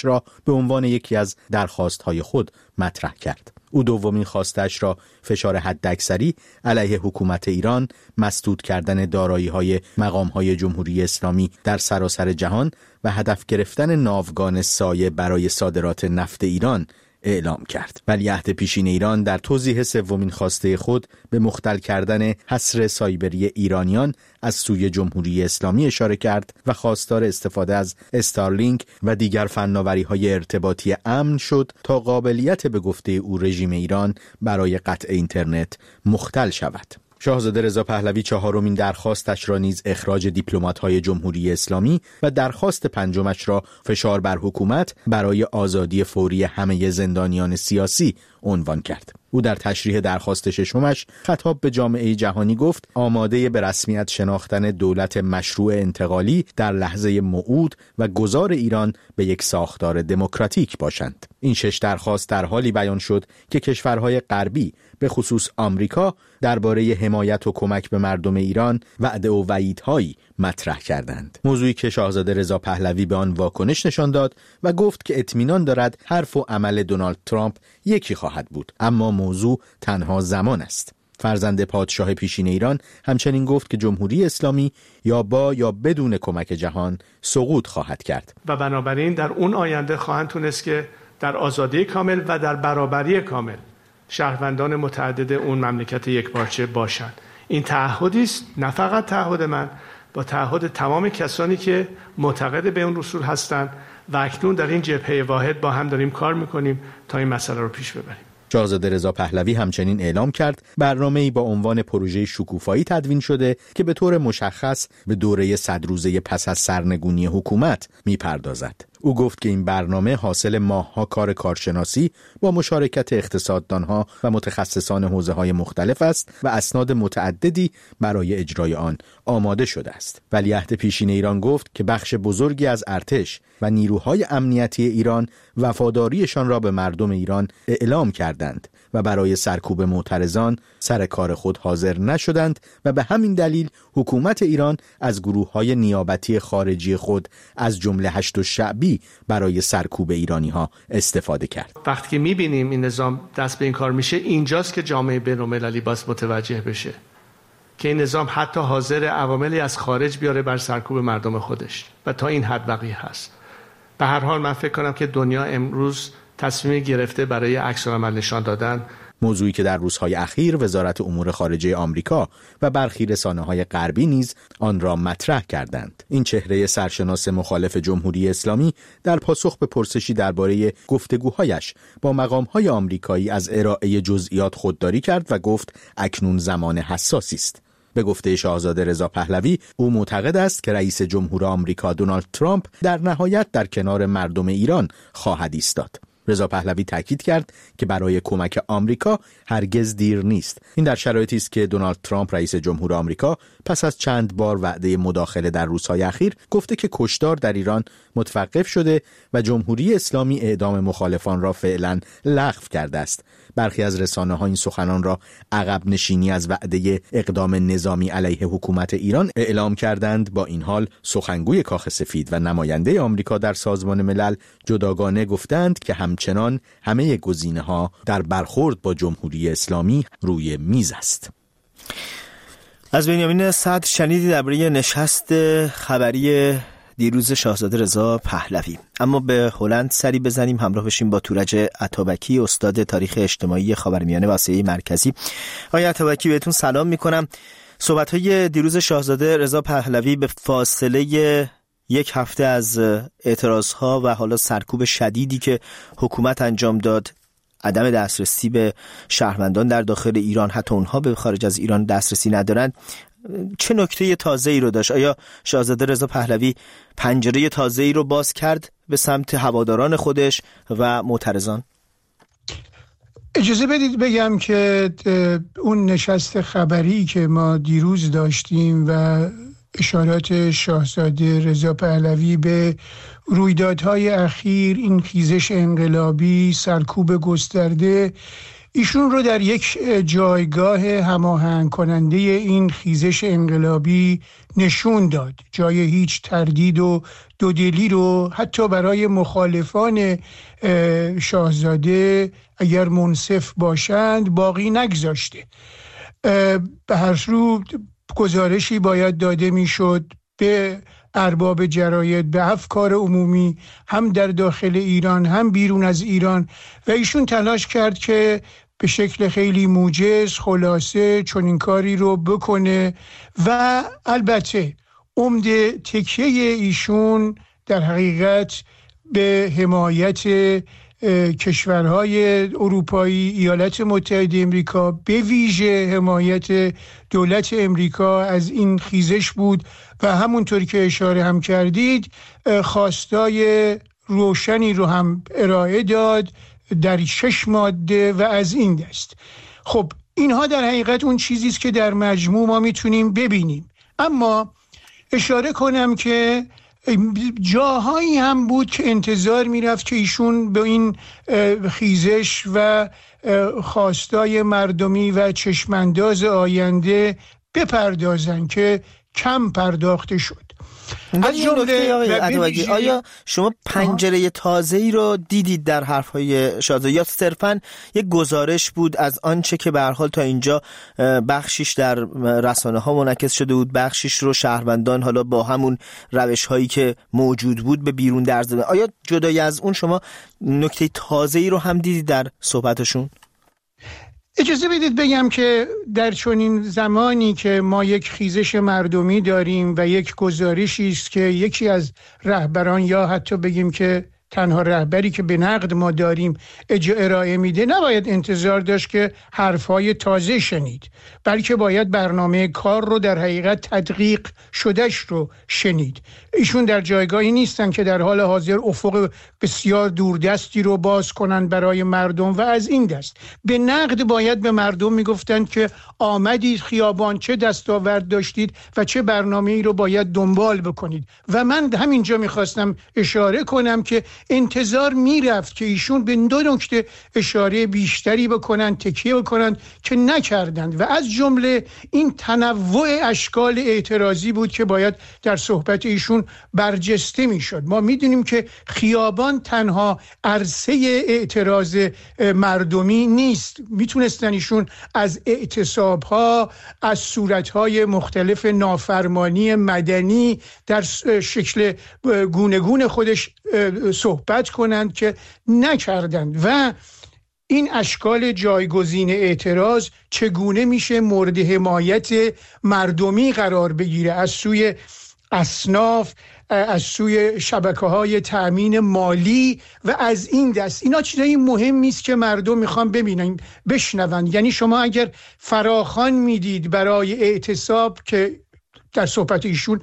S2: به عنوان یکی از درخواست‌های خود مطرح کرد. او دومین خواستش را فشار حداکثری علیه حکومت ایران، مسدود کردن دارایی‌های مقام‌های جمهوری اسلامی در سراسر جهان و هدف گرفتن ناوگان سایه برای صادرات نفت ایران اعلام کرد. ولیعهد پیشین ایران در توضیح سومین خواسته خود به مختل کردن حصر سایبری ایرانیان از سوی جمهوری اسلامی اشاره کرد و خواستار استفاده از استارلینک و دیگر فناوری‌های ارتباطی امن شد تا قابلیت به گفته او رژیم ایران برای قطع اینترنت مختل شود. شاهزاده رضا پهلوی چهارمین درخواستش را نیز اخراج دیپلمات‌های جمهوری اسلامی و درخواست پنجمش را فشار بر حکومت برای آزادی فوری همه زندانیان سیاسی عنوان کرد. او در تشریح درخواست ششمش خطاب به جامعه جهانی گفت آماده به رسمیت شناختن دولت مشروع انتقالی در لحظه موعود و گذار ایران به یک ساختار دموکراتیک باشند. این شش درخواست در حالی بیان شد که کشورهای غربی به خصوص آمریکا درباره حمایت و کمک به مردم ایران وعده و وعیدهایی مطرح کردند. موضوعی که شاهزاده رضا پهلوی به آن واکنش نشان داد و گفت که اطمینان دارد حرف و عمل دونالد ترامپ یکی خواهد بود، اما موضوع تنها زمان است. فرزند پادشاه پیشین ایران همچنین گفت که جمهوری اسلامی یا با یا بدون کمک جهان سقوط خواهد کرد
S11: و بنابراین در اون آینده خواهند تونست که در آزادی کامل و در برابری کامل شهروندان متعدد اون مملکت یکپارچه باشند. این تعهدی است، نه فقط تعهد من، با تعهد تمام کسانی که معتقد به اون رسول هستند و اکنون در این جبهه واحد با هم داریم کار میکنیم تا این مسئله رو پیش ببریم.
S2: شاهزاده رضا پهلوی همچنین اعلام کرد برنامه‌ای با عنوان پروژه شکوفایی تدوین شده که به طور مشخص به دوره صد روزه پس از سرنگونی حکومت میپردازد. او گفت که این برنامه حاصل ماه‌ها کار کارشناسی با مشارکت اقتصاددانها و متخصصان حوزه‌های مختلف است و اسناد متعددی برای اجرای آن آماده شده است. ولیعهد پیشین ایران گفت که بخش بزرگی از ارتش و نیروهای امنیتی ایران وفاداریشان را به مردم ایران اعلام کردند و برای سرکوب معترضان سر کار خود حاضر نشدند و به همین دلیل حکومت ایران از گروه‌های نیابتی خارجی خود از جمله هشت الشعبی برای سرکوب ایرانی‌ها استفاده کرد.
S11: وقتی که می‌بینیم این نظام دست به این کار میشه، اینجاست که جامعه بین‌المللی باز متوجه بشه که این نظام حتی حاضر عواملی از خارج بیاره بر سرکوب مردم خودش و تا این حد بقیه هست. به هر حال من فکر کنم که دنیا امروز تصمیم گرفته برای عکس‌العمل نشان دادن،
S2: موضوعی که در روزهای اخیر وزارت امور خارجه آمریکا و برخی رسانه‌های غربی نیز آن را مطرح کردند. این چهره سرشناس مخالف جمهوری اسلامی در پاسخ به پرسشی درباره گفتگوهایش با مقام‌های آمریکایی از ارائه جزئیات خودداری کرد و گفت اکنون زمان حساسی است. به گفته شاهزاده رضا پهلوی، او معتقد است که رئیس جمهور آمریکا دونالد ترامپ در نهایت در کنار مردم ایران خواهد ایستاد. رضا پهلوی تاکید کرد که برای کمک آمریکا هرگز دیر نیست. این در شرایطی است که دونالد ترامپ رئیس جمهور آمریکا پس از چند بار وعده مداخله در روزهای اخیر گفته که کشتار در ایران متوقف شده و جمهوری اسلامی اعدام مخالفان را فعلا لغو کرده است. برخی از رسانه‌ها این سخنان را عقب نشینی از وعده اقدام نظامی علیه حکومت ایران اعلام کردند. با این حال سخنگوی کاخ سفید و نماینده آمریکا در سازمان ملل جداگانه گفتند که همچنان همه گزینه‌ها در برخورد با جمهوری اسلامی روی میز است. از بنیامین صدر شنیدی درباره نشست خبری دیروز شاهزاده رضا پهلوی. اما به هلند سری بزنیم، همراه بشیم با تورج عطابکی، استاد تاریخ اجتماعی خاورمیانه و آسیای مرکزی. آقای عطابکی بهتون سلام میکنم. صحبت‌های دیروز شاهزاده رضا پهلوی به فاصله یک هفته از اعتراضها و حالا سرکوب شدیدی که حکومت انجام داد، عدم دسترسی به شهروندان در داخل ایران، حتی اونها به خارج از ایران دسترسی ندارند، چه نکته تازه‌ای رو داشت؟ آیا شاهزاده رضا پهلوی پنجره تازه‌ای رو باز کرد به سمت هواداران خودش و معترضان؟
S12: اجازه بدید بگم که اون نشست خبری که ما دیروز داشتیم و اشارات شاهزاده رضا پهلوی به رویدادهای اخیر، این خیزش انقلابی، سرکوب گسترده، ایشون رو در یک جایگاه هماهنگ کننده این خیزش انقلابی نشون داد. جای هیچ تردید و دودلی رو حتی برای مخالفان شاهزاده اگر منصف باشند باقی نگذاشته. به هر سو گزارشی باید داده میشد به ارباب جراید، به افکار عمومی، هم در داخل ایران هم بیرون از ایران، و ایشون تلاش کرد که به شکل خیلی موجز خلاصه چنین کاری رو بکنه. و البته عمده تکیه ایشون در حقیقت به حمایت کشورهای اروپایی، ایالات متحده امریکا، به ویژه حمایت دولت امریکا از این خیزش بود و همونطور که اشاره هم کردید خواستای روشنی رو هم ارائه داد در شش ماده و از این دست. خب اینها در حقیقت اون چیزیست که در مجموع ما میتونیم ببینیم. اما اشاره کنم که جاهایی هم بود که انتظار میرفت که ایشون به این خیزش و خواستای مردمی و چشمانداز آینده بپردازن که کم پرداخته شد.
S2: از جمله آیا شما پنجره تازه‌ای رو دیدید در حرف‌های شاهزاده یا صرفاً یک گزارش بود از آنچه که به هر حال تا اینجا بخشیش در رسانه‌ها منعکس شده بود، بخشیش رو شهروندان حالا با همون روش‌هایی که موجود بود به بیرون در زدن؟ آیا جدای از اون شما نکته تازه‌ای رو هم دیدید در صحبتشون؟
S12: اجازه بدید بگم که در چنین زمانی که ما یک خیزش مردمی داریم و یک گزارشی است که یکی از رهبران یا حتی بگیم که تنها رهبری که به نقد ما داریم ارائه میده، نباید انتظار داشت که حرفهای تازه شنید، بلکه باید برنامه کار رو در حقیقت تدقیق شدهش رو شنید. ایشون در جایگاهی نیستن که در حال حاضر افق بسیار دوردستی رو باز کنن برای مردم و از این دست. به نقد باید به مردم میگفتند که آمدید خیابان، چه دستاورد داشتید و چه برنامه‌ای رو باید دنبال بکنید. و من همینجا میخواستم اشاره کنم که انتظار میرفت که ایشون به دو نکته اشاره بیشتری بکنن، تکیه بکنن که نکردند، و از جمله این تنوع اشکال اعتراضی بود که باید در صحبت ایشون برجسته میشد. ما میدونیم که خیابان تنها عرصه اعتراض مردمی نیست. میتونستن ایشون از اعتصابها، از صورتهای مختلف نافرمانی مدنی در شکل گونگون خودش صحبت کنند که نکردند. و این اشکال جایگزین اعتراض چگونه میشه مورد حمایت مردمی قرار بگیره از سوی اصناف، از سوی شبکه‌های تأمین مالی و از این دست. اینا چیزایی مهمی است که مردم میخوان ببینن، بشنون. یعنی شما اگر فراخوان میدید برای اعتصاب که در صحبت ایشون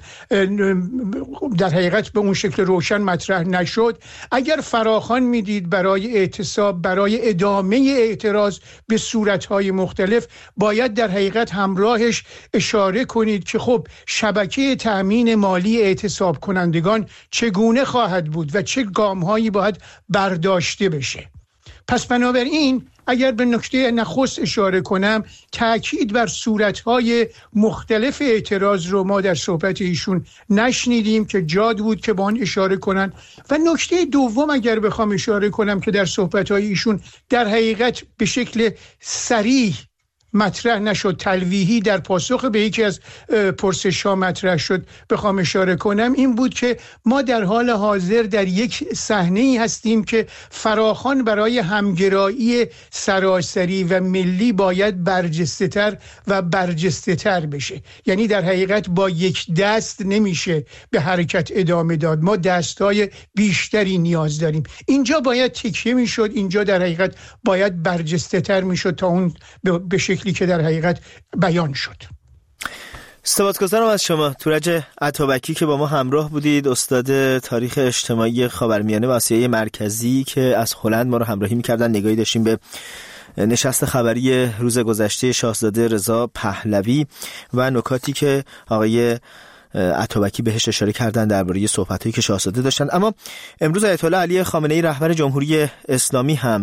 S12: در حقیقت به اون شکل روشن مطرح نشد، اگر فراخوان میدید برای اعتصاب، برای ادامه اعتراض به صورتهای مختلف، باید در حقیقت همراهش اشاره کنید که خب شبکه تأمین مالی اعتصاب کنندگان چگونه خواهد بود و چه گامهایی باید برداشته بشه. پس بنابراین اگر به نکته نخست اشاره کنم، تأکید بر صورتهای مختلف اعتراض رو ما در صحبت ایشون نشنیدیم که جاد بود که با آن اشاره کنن. و نکته دوم اگر بخوام اشاره کنم که در صحبتهای ایشون در حقیقت به شکل صریح مطرح نشد، تلویحی در پاسخ به یکی از پرسش‌ها مطرح شد، بخوام اشاره کنم، این بود که ما در حال حاضر در یک صحنه‌ای هستیم که فراخوان برای همگرایی سراسری و ملی باید برجسته‌تر و برجسته‌تر بشه. یعنی در حقیقت با یک دست نمیشه به حرکت ادامه داد، ما دستای بیشتری نیاز داریم. اینجا باید تکیه میشد، اینجا در حقیقت باید برجسته‌تر میشد تا اون به شکلی که در حقیقت بیان شد.
S2: سپاسگزارم از شما تورج عطابکی که با ما همراه بودید، استاد تاریخ اجتماعی خاورمیانه و آسیای مرکزی که از هلند ما رو همراهی می‌کردن. نگاهی داشتیم به نشست خبری روز گذشته شاهزاده رضا پهلوی و نکاتی که آقای عطابکی بهش اشاره کردن درباره صحبتایی که شاهزاده داشتن. اما امروز آیت الله علی خامنه‌ای رهبر جمهوری اسلامی هم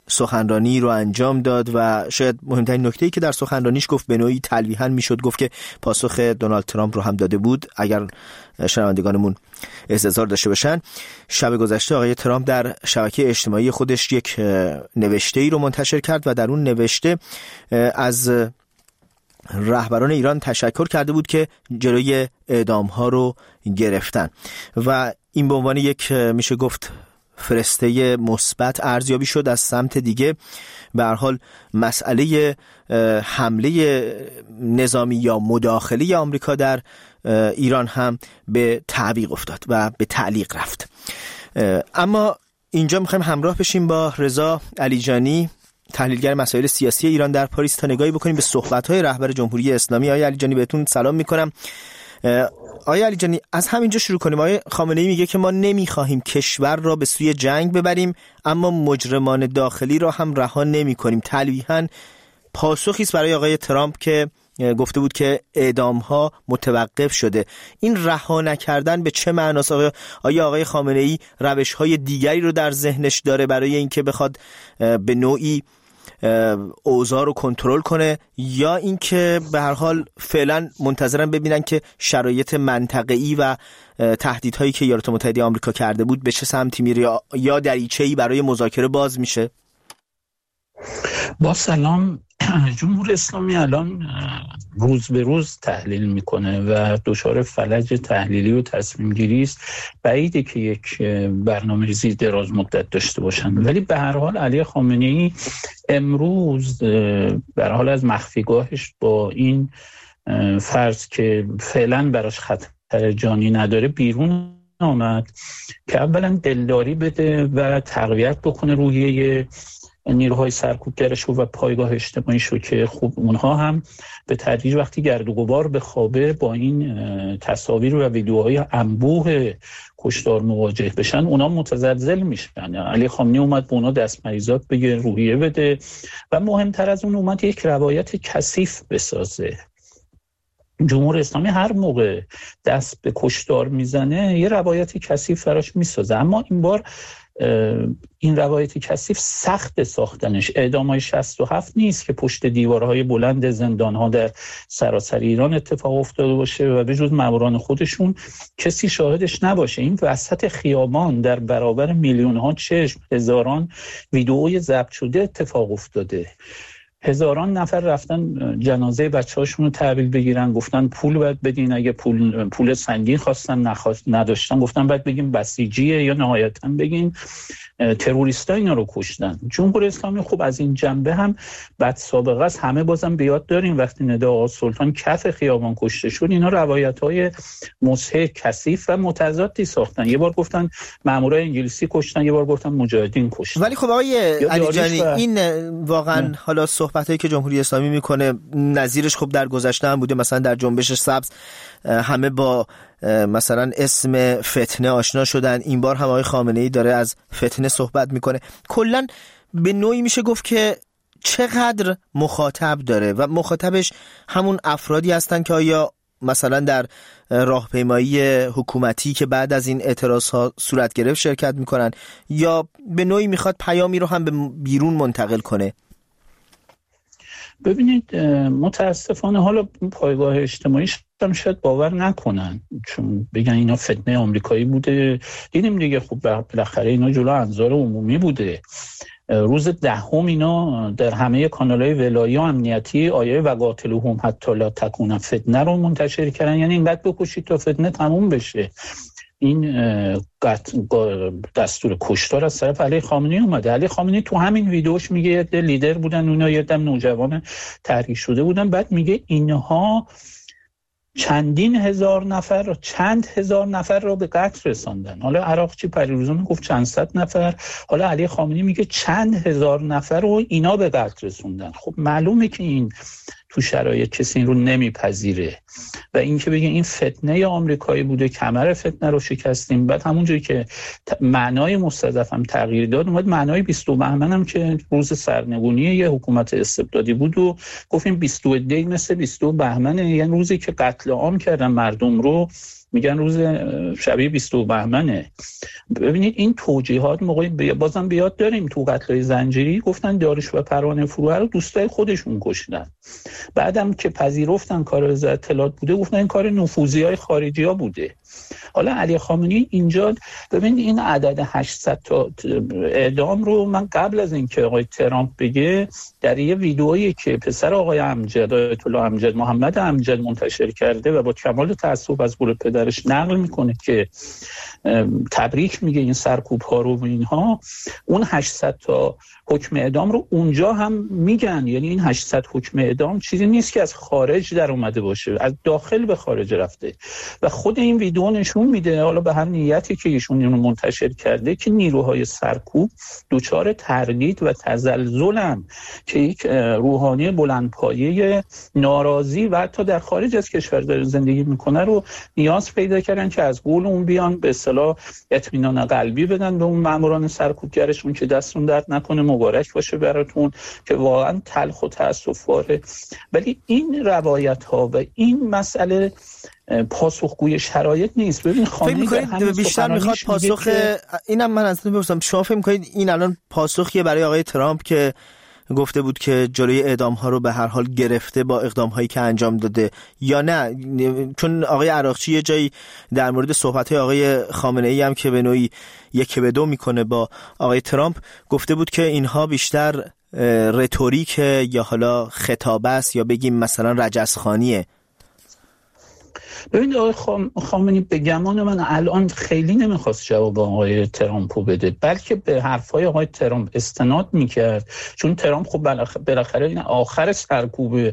S2: سخنرانی رو انجام داد و شاید مهمترین نکته‌ای که در سخنرانیش گفت به نوعی تلویحاً میشد گفت که پاسخ دونالد ترامپ رو هم داده بود. اگر شنوندگانمون استحضار داشته باشن، شب گذشته آقای ترامپ در شبکه اجتماعی خودش یک نوشته‌ای رو منتشر کرد و در اون نوشته از رهبران ایران تشکر کرده بود که جلوی اعدام‌ها رو گرفتن و این به عنوان یک میشه گفت فرسته مثبت ارزیابی شد. از سمت دیگه به هر حال مسئله حمله نظامی یا مداخله آمریکا در ایران هم به تعویق افتاد و به تعلیق رفت. اما اینجا میخوایم همراه بشیم با رضا علیجانی، تحلیلگر مسائل سیاسی ایران در پاریس، تا نگاهی بکنیم به صحبت‌های رهبر جمهوری اسلامی. آقای علیجانی بهتون سلام میکنم. آقای علیجانی از همینجا شروع کنیم. آقای خامنه‌ای میگه که ما نمیخواهیم کشور را به سوی جنگ ببریم اما مجرمان داخلی را هم رها نمی‌کنیم. تلویحاً پاسخی است برای آقای ترامپ که گفته بود که اعدام‌ها متوقف شده. این رها نکردن به چه معناست؟ آیا آقای خامنه‌ای روش‌های دیگری رو در ذهنش داره برای اینکه بخواد به نوعی اوضاع رو کنترل کنه، یا اینکه به هر حال فعلا منتظرن ببینن که شرایط منطقه‌ای و تهدیدهایی که ایالات متحده آمریکا کرده بود به چه سمتی میره یا دریچه‌ای برای مذاکره باز میشه؟
S13: با سلام. جمهوری اسلامی الان روز به روز تحلیل میکنه و دچار فلج تحلیلی و تصمیم گیری است. بعیده که یک برنامه‌ریزی دراز مدت داشته باشن، ولی به هر حال علی خامنه‌ای امروز به هر حال از مخفیگاهش با این فرض که فعلا براش خطر جانی نداره بیرون آمد که اولا دلداری بده و تقویت بکنه روحیه نیروهای سرکوبگرش رو و پایگاه اجتماعی شو که خوب اونها هم به تدریج وقتی گرد و غبار بخوابه با این تصاویر و ویدیوهای انبوه کشتار مواجه بشن اونا متزلزل میشن. علی خامنه‌ای اومد به اونا دستمریزات بگه، روحیه بده و مهمتر از اون اومد یک روایت کثیف بسازه. جمهوری اسلامی هر موقع دست به کشتار میزنه یه روایت کثیف براش میسازه، اما این بار این روایت کثیف سخت ساختنش. اعدام‌های شصت و هفت نیست که پشت دیوارهای بلند زندان‌ها در سراسر ایران اتفاق افتاده باشه و به جز ماموران خودشون کسی شاهدش نباشه. این وسط خیابان در برابر میلیون‌ها چشم، هزاران ویدئوی ضبط شده اتفاق افتاده. هزاران نفر رفتن جنازه بچه‌هاشون رو تحویل بگیرن، گفتن پول باید بدین، اگه پول پول سنگین خواستن نخواست نداشتن گفتن باید بگیم بسیجیه یا نهایتاً بگین تروریستا اینا رو کشتن. جمهوری اسلامی خوب از این جنبه هم بد سابقه است. همه بازم بیاد داریم وقتی ندا آقا سلطان کف خیابان کشته شد اینا روایت‌های مضحک، کثیف و متضادی ساختن. یه بار گفتن مامورای انگلیسی کشتن، یه بار گفتن مجاهدین کشتن.
S2: ولی خب آقای علیجانی و... این واقعا نه. حالا صحبتایی که جمهوری اسلامی میکنه نظیرش خب در گذشته هم بوده. مثلا در جنبش سبز همه با مثلا اسم فتنه آشنا شدن، این بار هم آقای خامنه‌ای داره از فتنه صحبت میکنه. کلا به نوعی میشه گفت که چقدر مخاطب داره و مخاطبش همون افرادی هستن که آیا مثلا در راهپیمایی حکومتی که بعد از این اعتراضها صورت گرفت شرکت میکنن، یا به نوعی میخواد پیامی رو هم به بیرون منتقل کنه؟
S13: ببینید متاسفانه حالا پایگاه اجتماعی هم شاید باور نکنن چون بگن اینا فتنه آمریکایی بوده. دیدیم دیگه خب بالاخره اینا جلو انظار عمومی بوده. روز دهم اینا در همه کانال‌های ولایی و امنیتی آیه و قاتلوهم حتی لا تکون فتنه رو منتشر کردن، یعنی اینقدر بکشید تا فتنه تموم بشه. این دستور کشتار از طرف علی خامنه‌ای اومده. علی خامنه‌ای تو همین ویدیوش میگه یه لیدر بودن اونا، یه دم نوجوان تحریک شده بودن، بعد میگه اینها چندین هزار نفر چند هزار نفر را به قتل رساندن. حالا عراقچی پریروزان گفت چند صد نفر، حالا علی خامنه‌ای میگه چند هزار نفر رو اینا به قتل رسوندن. خب معلومه که این تو شرایط کسی این رو نمیپذیره و این که بگه این فتنه آمریکایی بوده، کمر فتنه رو شکستیم، بعد همونجوری که معنای مستضعف هم تغییر داد اومد معنای بیست و بهمن هم که روز سرنگونی یه حکومت استبدادی بود و گفتیم بیست و دی مثل بیست و بهمن، یعنی روزی که قتل عام کردن مردم رو میگن روز شبیه بیست بهمنه. ببینید این توجیهات موقعی بازم بیاد داریم تو قتل‌های زنجیری گفتن داریوش و پروانه فروغی رو دوستای خودشون کشتن، بعدم که پذیرفتن کار وزارت اطلاعات بوده گفتن این کار نفوذی‌های خارجی‌ها بوده. حالا علی خامنه‌ای اینجا ببین این عدد هشتصد تا اعدام رو من قبل از اینکه آقای ترامپ بگه در یه ویدئویی که پسر آقای امجد آیت الله امجد محمد امجد منتشر کرده و با کمال تأسف از قول پدرش نقل میکنه که تبریک میگه این سرکوب‌ها رو و اینها، اون هشتصد تا حکم اعدام رو اونجا هم میگن. یعنی این هشتصد حکم اعدام چیزی نیست که از خارج در اومده باشه، از داخل به خارج رفته و خود این ویدیو نشون میده، حالا به هر نیتی که ایشون اینو منتشر کرده، که نیروهای سرکوب دوچار تردید و تزلزلن که یک روحانی بلندپایه ناراضی و حتی در خارج از کشور داره زندگی میکنه رو نیاز پیدا کردن که از قول اون بیان به اصطلاح اطمینان قلبی بدن به اون ماموران سرکوبگرشون که دستون درد نکنه، مبارک باشه براتون، که واقعا تلخ و تأسف‌باره. ولی این روایت ها و این مسئله پاسخگوی شرایط نیست. ببین خامنه‌ای
S2: بیشتر میخواد پاسخ که... اینم من اصلا بپرسم، شما فکر می‌کنید این الان پاسخیه برای آقای ترامپ که گفته بود که جلوی اعدام ها رو به هر حال گرفته با اقدام هایی که انجام داده، یا نه؟ چون آقای عراقچی یه جایی در مورد صحبت های آقای خامنه‌ای هم که به نوعی یک به دو میکنه با آقای ترامپ گفته بود که اینها بیشتر رتوریک یا حالا خطابه است یا بگیم مثلا رجزخوانیه.
S13: ببینید آقای خامنه‌ای به گمان من الان خیلی نمیخواست جواب آقای ترامپو بده، بلکه به حرفای آقای ترامپ استناد میکرد، چون ترامپ خب بالاخره این آخر سرکوب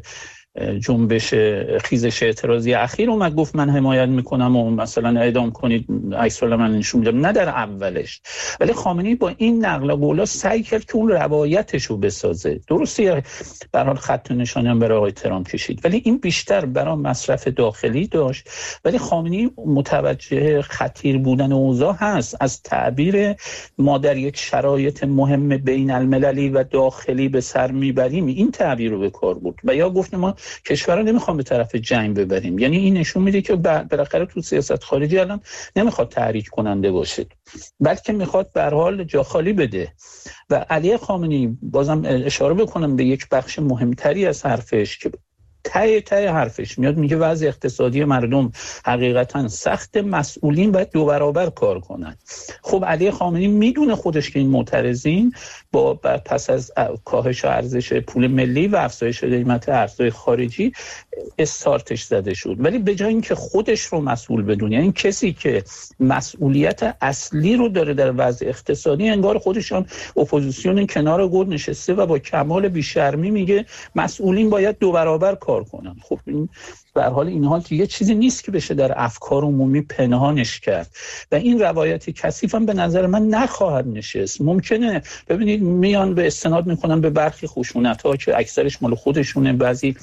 S13: جنبش خیزش اعتراضی اخیر اومد گفت من حمایت میکنم و مثلا اعدام کنید، عکس العمل نشون میدم، نه در اولش. ولی خامنه‌ای با این نقل قولا سعی کرد که اون روایتش رو بسازه. درسته به هر حال خط و نشانی هم برای آقای ترامپ کشید، ولی این بیشتر برای مصرف داخلی داشت. ولی خامنه‌ای متوجه خطیر بودن اوضاع هست، از تعبیر ما در یک شرایط مهم بین المللی و داخلی به سر میبریم این تعبیر رو به کار بود و یا گفت ما کشور رو نمیخوام به طرف جنگ ببریم. یعنی این نشون میده که بالاخره تو سیاست خارجی الان نمیخواد تحریک کننده باشه، بلکه میخواد به هر حال جا خالی بده. و علی خامنه‌ای بازم اشاره بکنم به یک بخش مهمتری از حرفش که ته ته حرفش میاد، میگه وضع اقتصادی مردم حقیقتا سخت، مسئولین باید دو برابر کار کنن. خب علی خامنه‌ای میدونه خودش که این معترضین با پس از کاهش ارزش پول ملی و افزایش قیمت ارزهای خارجی استارتش زده شد، ولی به جای اینکه خودش رو مسئول بدونه، یعنی کسی که مسئولیت اصلی رو داره در وضع اقتصادی، انگار خودشان اپوزیسیون کنار گل نشسته و با کمال بی‌شرمی میگه مسئولین باید دو برابر کار کنن. خب این به هر حال این حال یه چیزی نیست که بشه در افکار عمومی پنهانش کرد و این روایت کثیف هم به نظر من نخواهد نشست. ممکنه ببینید میان به استناد میکنن به برخی خشونت‌ها که اکثرش مال خودشونه، بعضی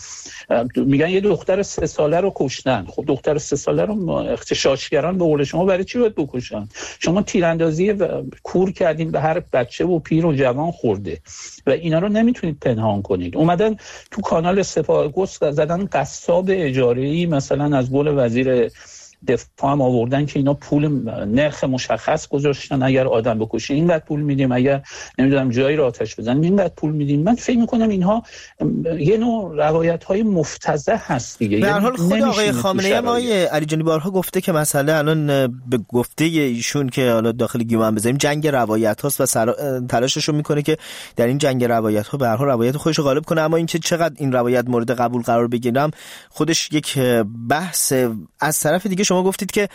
S13: میگن یه دختر سه ساله رو کشتن. خب دختر سه ساله رو اغتشاشگران به قول شما برای چی باید بکشن؟ شما تیراندازی کور کردین به هر بچه و پیر و جوان خورده و اینا رو نمیتونید پنهان کنید. اومدن تو کانال سپاهگوس زدن قصاب اجاره‌ای، مثلا از قول وزیر دفاع هم آوردن که اینا پول نرخ مشخص گذاشتن، اگر آدم بکشه اینقدر پول میدیم، اگر نمیدونم جایی رو آتش بزنیم اینقدر پول میدیم. من فکر میکنم اینها یه نوع روایت‌های مفتضح هست دیگه.
S2: به هر حال خود آقای خامنه‌ای هم آقای علی جانی بارها گفته که مسئله الان به گفته ایشون که حالا داخل گیوان بزنیم جنگ روایت هاست و سر... تلاشش رو میکنه که در این جنگ روایت ها به هر حال روایت خودش رو غالب کنه. اما اینکه چقدر این روایت مورد قبول قرار بگیرم خودش یک بحث. از طرف دیگه شما گفتید که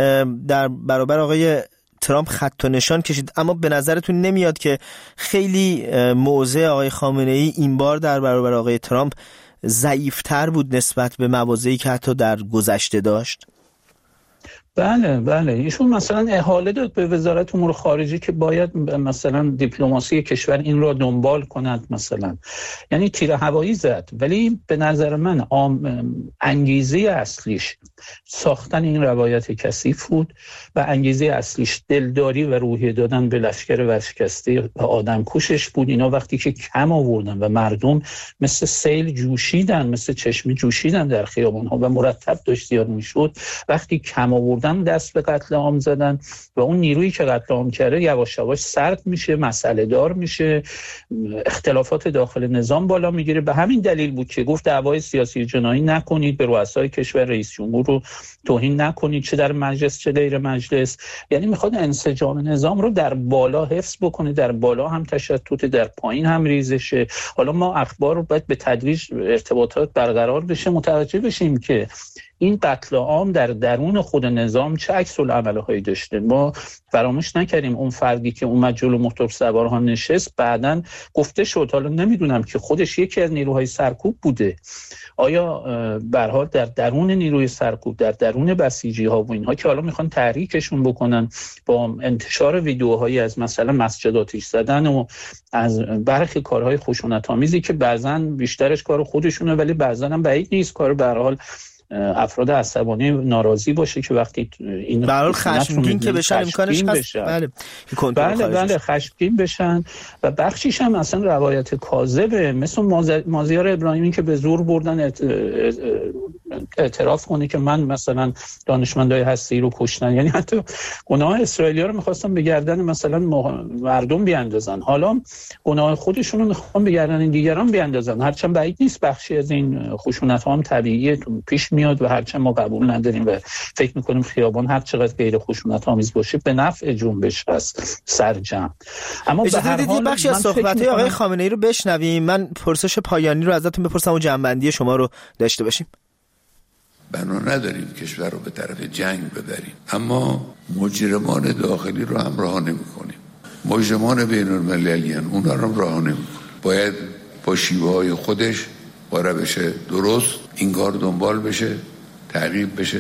S2: در برابر آقای ترامپ خط و نشان کشید، اما به نظرتون نمیاد که خیلی موضع آقای خامنه‌ای این بار در برابر آقای ترامپ ضعیف‌تر بود نسبت به مواضعی که حتی در گذشته داشت؟
S13: بله بله ایشون مثلا احاله داد به وزارت امور خارجه که باید مثلا دیپلماسی کشور این را دنبال کند مثلا، یعنی تیر هوایی زد. ولی به نظر من انگیزه اصلیش ساختن این روایت کثیف بود و انگیزه اصلیش دلداری و روحیه دادن به لشکر ورشکسته و آدم کشش بود. اینا وقتی که کم آوردن و مردم مثل سیل جوشیدن، مثل چشمه جوشیدن در خیابان‌ها و مرتب داشت زیاد میشد، وقتی کم آوردن دست به قتل عام زدن و اون نیرویی که قتل عام کرده یواش یواش سرد میشه، مسئله دار میشه، اختلافات داخل نظام بالا میگیره. به همین دلیل بود که گفت دعوای سیاسی جنایی نکنید، به رؤسای کشور، رئیس جمهور رو توهین نکنید، چه در مجلس چه غیر مجلس. یعنی میخواد انسجام نظام رو در بالا حفظ بکنه، در بالا هم تشتت، در پایین هم ریزشه. حالا ما اخبار رو باید به تدریج ارتباطات برقرار بشه، متوجه بشیم که این قتل عام در درون خود نظام چه عکس العمل‌هایی داشته. ما فراموش نکردیم اون فردی که اومد جلو موتور سوارها نشست بعداً گفته شد، حالا نمیدونم که خودش یکی از نیروهای سرکوب بوده. آیا به هر حال در درون نیروی سرکوب، در درون بسیجی‌ها و اینها که حالا میخوان تحریکشون بکنن با انتشار ویدیوهایی از مثلا مسجد آتش زدن و از برخی کارهای خشونت‌آمیزی که بعضاً بیشترش کار خودشونه ولی بعضاً هم بعید نیست کار به هر حال افراد عصبانی ناراضی باشه که وقتی این
S2: به هر حال خشمگین که بشن امکانش هست. بله
S13: بله بله خشمگین بشن و بخشیش هم اصلا روایت کاذبه، مثل مازیار ابراهیمی که به زور بردن اعتراف کنه که من مثلا دانشمندای هسته‌ای رو کشتن. یعنی حتی گناه اسرائیلی‌ها رو می‌خواستن به گردن مثلا مردم بیاندازن، حالا گناه خودشون رو می‌خوان به گردن دیگران بیاندازن. هرچند بعید نیست بخشی از این خشونت‌ها هم طبیعیه پیش میاد و هرچند ما قبول نداریم و فکر می‌کنیم خیابان هر چقدر غیر خشونت‌آمیز باشه به نفع جنبش است سرجم. اما به هر حال
S2: بخشی از صحبت‌های آقای خامنه‌ای رو بشنویم. من پرسش پایانی رو ازتون بپرسم و جنبندی شما رو داشته باشیم.
S6: بنا نداریم کشور رو به طرف جنگ ببریم، اما مجرمان داخلی رو هم رها نمی‌کنیم. مجرمان بین‌المللیان اونا رو رها نمی‌کنیم. باید با شیوه‌های خودش با روش درست این کار دنبال بشه، تعقیب بشه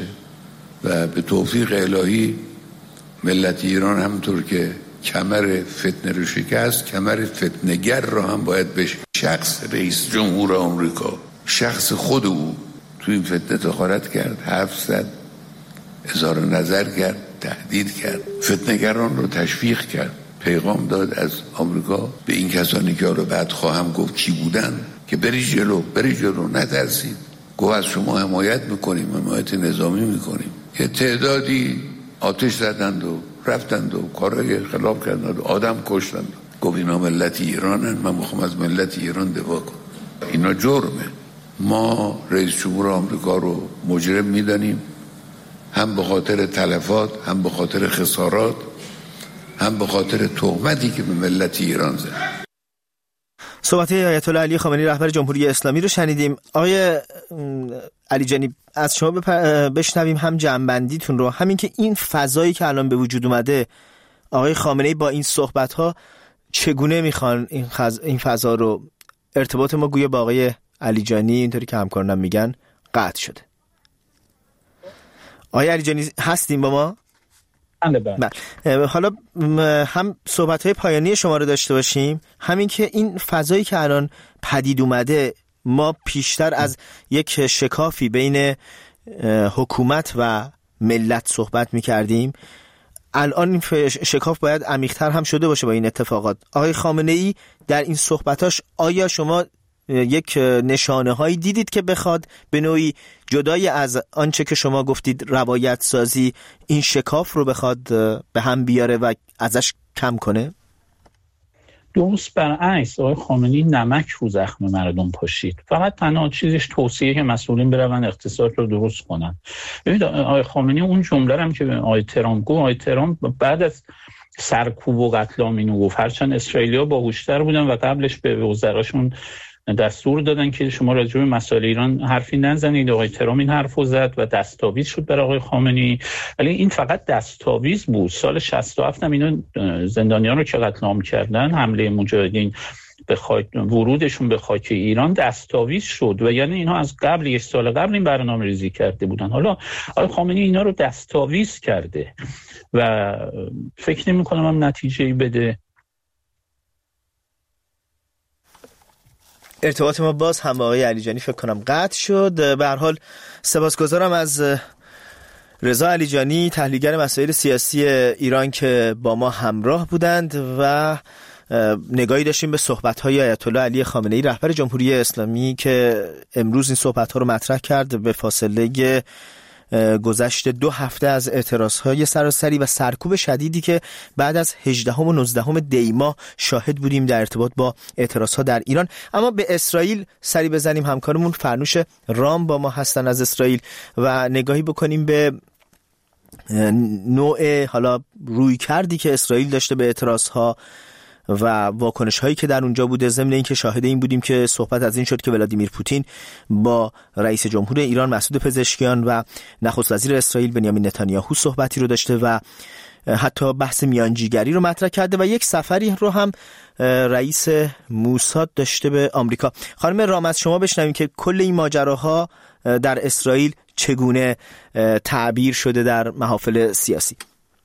S6: و به توفیق الهی ملت ایران همونطور که کمر فتنه رو شکست، کمر فتنه‌گر رو هم باید بشه. شخص رئیس جمهور آمریکا، شخص خود او تو این فتنه دخالت کرد، حرف زد، اظهار نظر کرد، تهدید کرد، فتنه‌گران رو تشویق کرد، پیغام داد از آمریکا به این کسانی که رو بعد خواهم گفت کی بودن که بری جلو، بری جلو، نترسید. گفت از شما حمایت میکنیم، حمایت نظامی میکنیم. یه تعدادی آتش زدند و رفتند و کارهای خلاف کردند و آدم کشتند. گفت اینا ملت ایرانن، من میخوام از ملت ایران دفاع کنم. اینا جرمه. ما رئیس جمهور آمریکا رو مجرم میدانیم، هم به خاطر تلفات، هم به خاطر خسارات، هم به خاطر تهمتی که به ملت ایران زد.
S2: صحبت آیت الله علی خامنه‌ای رهبر جمهوری اسلامی رو شنیدیم. آقای علی جانی از شما بشنویم هم جنبندیتون رو، همین که این فضایی که الان به وجود اومده آقای خامنه‌ای با این صحبت‌ها چگونه میخوان این, خز... این فضا رو، ارتباط ما گویا با آقای علی جانی اینطوری که همکارانم میگن قطع شده. آقای علی جانی هستیم با ما؟ بله. حالا هم صحبت‌های پایانی شما رو داشته باشیم، همین که این فضایی که الان پدید اومده، ما پیشتر از یک شکافی بین حکومت و ملت صحبت می‌کردیم، الان این شکاف باید عمیق‌تر هم شده باشه با این اتفاقات. آقای خامنه‌ای در این صحبتاش آیا شما یک نشانه هایی دیدید که بخواد به نوعی جدای از آنچه که شما گفتید روایت سازی این شکاف رو بخواد به هم بیاره و ازش کم کنه؟
S13: درست برعکس، آقای خامنه‌ای نمک رو زخم مردم پاشید. فقط تنها چیزش توصیه که مسئولین برون اقتصاد رو درست کنن. ببینید آقای خامنه‌ای اون جمله هم که آقای ترامپ گفت، آقای ترامپ بعد از سرکوب و قتل عام اینو گفت، هرچند اسرائیلیا باهوشتر بودن و قبلش به وزراشون دستور دادن که شما راجع به مسائل ایران حرفی نزنید. آقای ترامپ این حرفو زد و دستاویز شد برای آقای خامنه‌ای، ولی این فقط دستاویز بود. سال شصت و هفت هم اینا زندانیان رو که قتل عام کردن، حمله مجاهدین به خاک ورودشون به خاک ایران دستاویز شد و یعنی اینها از قبل یک سال قبل این برنامه ریزی کرده بودن. حالا آقای خامنه‌ای اینا رو دستاویز کرده و فکر نمی کنم هم نتیجه‌ای بده.
S2: ارتباط ما باز هم با آقای علیجانی فکر کنم قطع شد. به هر حال سپاسگزارم از رضا علیجانی، تحلیلگر مسائل سیاسی ایران که با ما همراه بودند و نگاهی داشتیم به صحبت‌های آیت الله علی خامنه‌ای رهبر جمهوری اسلامی که امروز این صحبت‌ها رو مطرح کرد به فاصله گذشت دو هفته از اعتراضهای سراسری و سرکوب شدیدی که بعد از هجدهم و نوزدهم دی ماه شاهد بودیم در ارتباط با اعتراضها در ایران. اما به اسرائیل سری بزنیم. همکارمون فرنوش رام با ما هستن از اسرائیل و نگاهی بکنیم به نوع حالا روی کردی که اسرائیل داشته به اعتراضها و واکنش هایی که در اونجا بوده. ضمن اینکه شاهد این بودیم که صحبت از این شد که ولادیمیر پوتین با رئیس جمهور ایران مسعود پزشکیان و نخست وزیر اسرائیل بنیامین نتانیاهو صحبتی رو داشته و حتی بحث میانجیگری رو مطرح کرده و یک سفری رو هم رئیس موساد داشته به آمریکا. خانم رام، از شما بشنویم که کل این ماجراها در اسرائیل چگونه تعبیر شده در محافل سیاسی.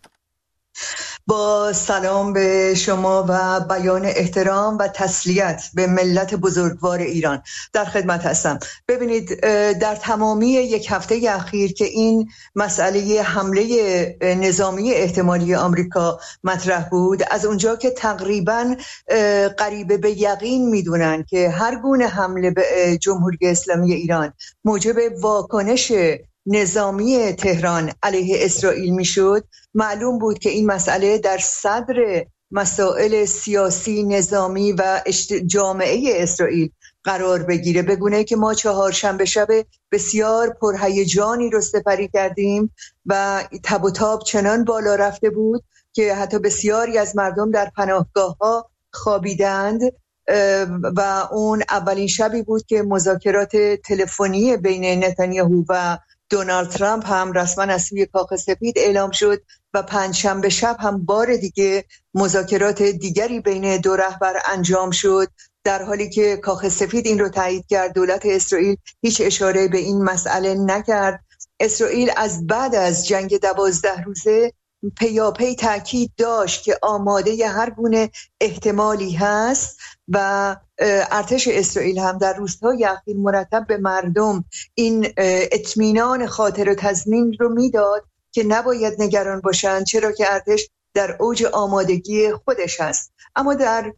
S14: با سلام به شما و بیان احترام و تسلیت به ملت بزرگوار ایران در خدمت هستم. ببینید، در تمامی یک هفته اخیر که این مسئله حمله نظامی احتمالی آمریکا مطرح بود، از اونجا که تقریباً قریب به یقین میدونن که هر گونه حمله به جمهوری اسلامی ایران موجب واکنش نظامی تهران علیه اسرائیل میشد، معلوم بود که این مسئله در صدر مسائل سیاسی، نظامی و جامعه اسرائیل قرار بگیره، به گونه‌ای که ما چهارشنبه شب بسیار پرهیجانی رو سپری کردیم و تب و تاب چنان بالا رفته بود که حتی بسیاری از مردم در پناهگاه‌ها خوابیدند و اون اولین شبی بود که مذاکرات تلفنی بین نتانیاهو و دونالد ترامپ هم رسما از سوی کاخ سفید اعلام شد و پنجشنبه شب هم بار دیگه مذاکرات دیگری بین دو رهبر انجام شد، در حالی که کاخ سفید این رو تایید کرد. دولت اسرائیل هیچ اشاره به این مسئله نکرد. اسرائیل از بعد از جنگ دوازده روزه پیاپی تاکید داشت که آماده هر گونه احتمالی هست و ارتش اسرائیل هم در روزهای اخیر مرتب به مردم این اطمینان خاطر و تضمین رو میداد که نباید نگران باشند، چرا که ارتش در اوج آمادگی خودش هست. اما در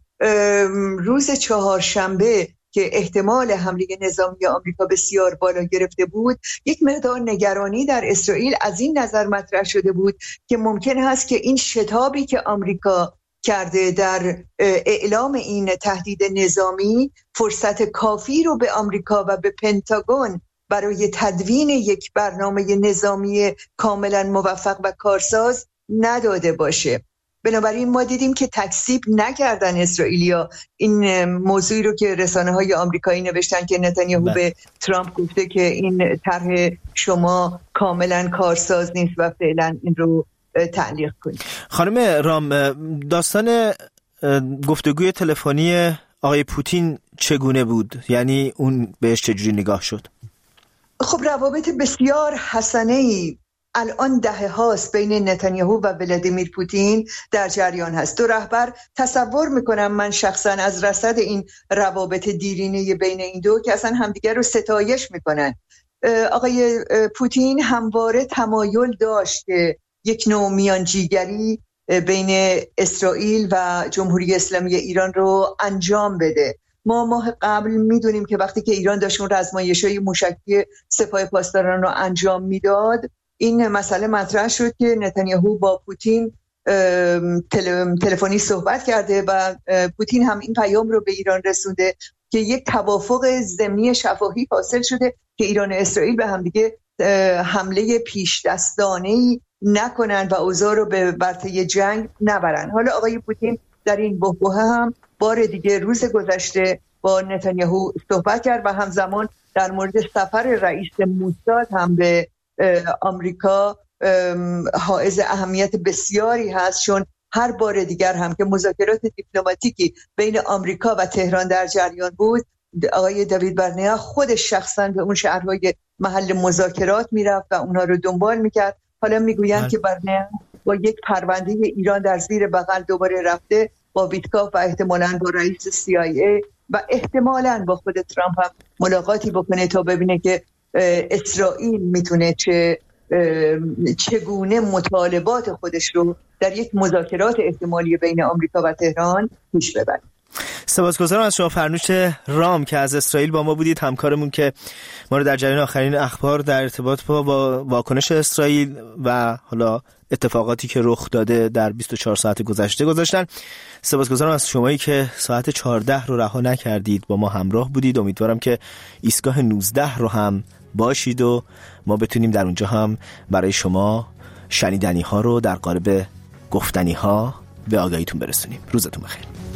S14: روز چهارشنبه که احتمال حمله نظامی آمریکا بسیار بالا گرفته بود، یک مقدار نگرانی در اسرائیل از این نظر مطرح شده بود که ممکن است که این شتابی که آمریکا کرده در اعلام این تهدید نظامی فرصت کافی رو به آمریکا و به پنتاگون برای تدوین یک برنامه نظامی کاملا موفق و کارساز نداده باشه. بنابراین ما دیدیم که تکذیب نکردن اسرائیلیا این موضوعی رو که رسانه‌های آمریکایی نوشتن که نتانیاهو به ترامپ گفته که این طرح شما کاملا کارساز نیست و فعلا این رو تعلیق کنید.
S2: خانم رام، داستان گفتگوی تلفنی آقای پوتین چگونه بود؟ یعنی اون بهش چجوری نگاه شد؟
S14: خب روابط بسیار حسنه‌ای الان دهه هاست بین نتانیاهو و ولادیمیر پوتین در جریان هست. دو رهبر تصور میکنم من شخصا از رصد این روابط دیرینه بین این دو که اصلا همدیگر رو ستایش میکنن. آقای پوتین همواره تمایل داشت که یک نوع میانجیگری بین اسرائیل و جمهوری اسلامی ایران رو انجام بده. ما ماه قبل میدونیم که وقتی که ایران داشت اون آزمایش‌های موشکی سپاه پاسداران رو انجام میداد، این مسئله مطرح شد که نتانیاهو با پوتین تلفنی صحبت کرده و پوتین هم این پیام رو به ایران رسونده که یک توافق ضمنی شفاهی حاصل شده که ایران و اسرائیل به همدیگه حمله پیش دستانه‌ای نکنن و اوضاع رو به ورطه جنگ نبرن. حالا آقای پوتین در این بحبوحه هم بار دیگه روز گذشته با نتانیاهو صحبت کرد و همزمان در مورد سفر رئیس موساد هم به آمریکا حائز اهمیت بسیاری هست، چون هر بار دیگر هم که مذاکرات دیپلماتیکی بین آمریکا و تهران در جریان بود، آقای دیوید برنیا خودش شخصا به اون شهرهای محل مذاکرات میرفت و اونا رو دنبال میکرد. حالا میگویند که برنیا با یک پرونده ایران در زیر بغل دوباره رفته با ویتکاف و احتمالاً با رئیس سی آی ای و احتمالاً با خود ترامپ هم ملاقاتی بکنه تا ببینه که اسرائیل میتونه چه چگونه مطالبات خودش رو در یک مذاکرات احتمالی بین آمریکا و تهران پیش ببره.
S2: سپاسگزارم از شما فرنوش رام که از اسرائیل با ما بودید، همکارمون که ما رو در جریان آخرین اخبار در ارتباط با واکنش اسرائیل و حالا اتفاقاتی که رخ داده در بیست و چهار ساعت گذشته گذاشتن. سپاسگزارم از شمایی که ساعت چهارده رو رها نکردید، با ما همراه بودید. امیدوارم که ایستگاه نوزده رو هم باشید و ما بتونیم در اونجا هم برای شما شنیدنی ها رو در قالب گفتنی ها به آگاهیتون برسونیم. روزتون بخیر.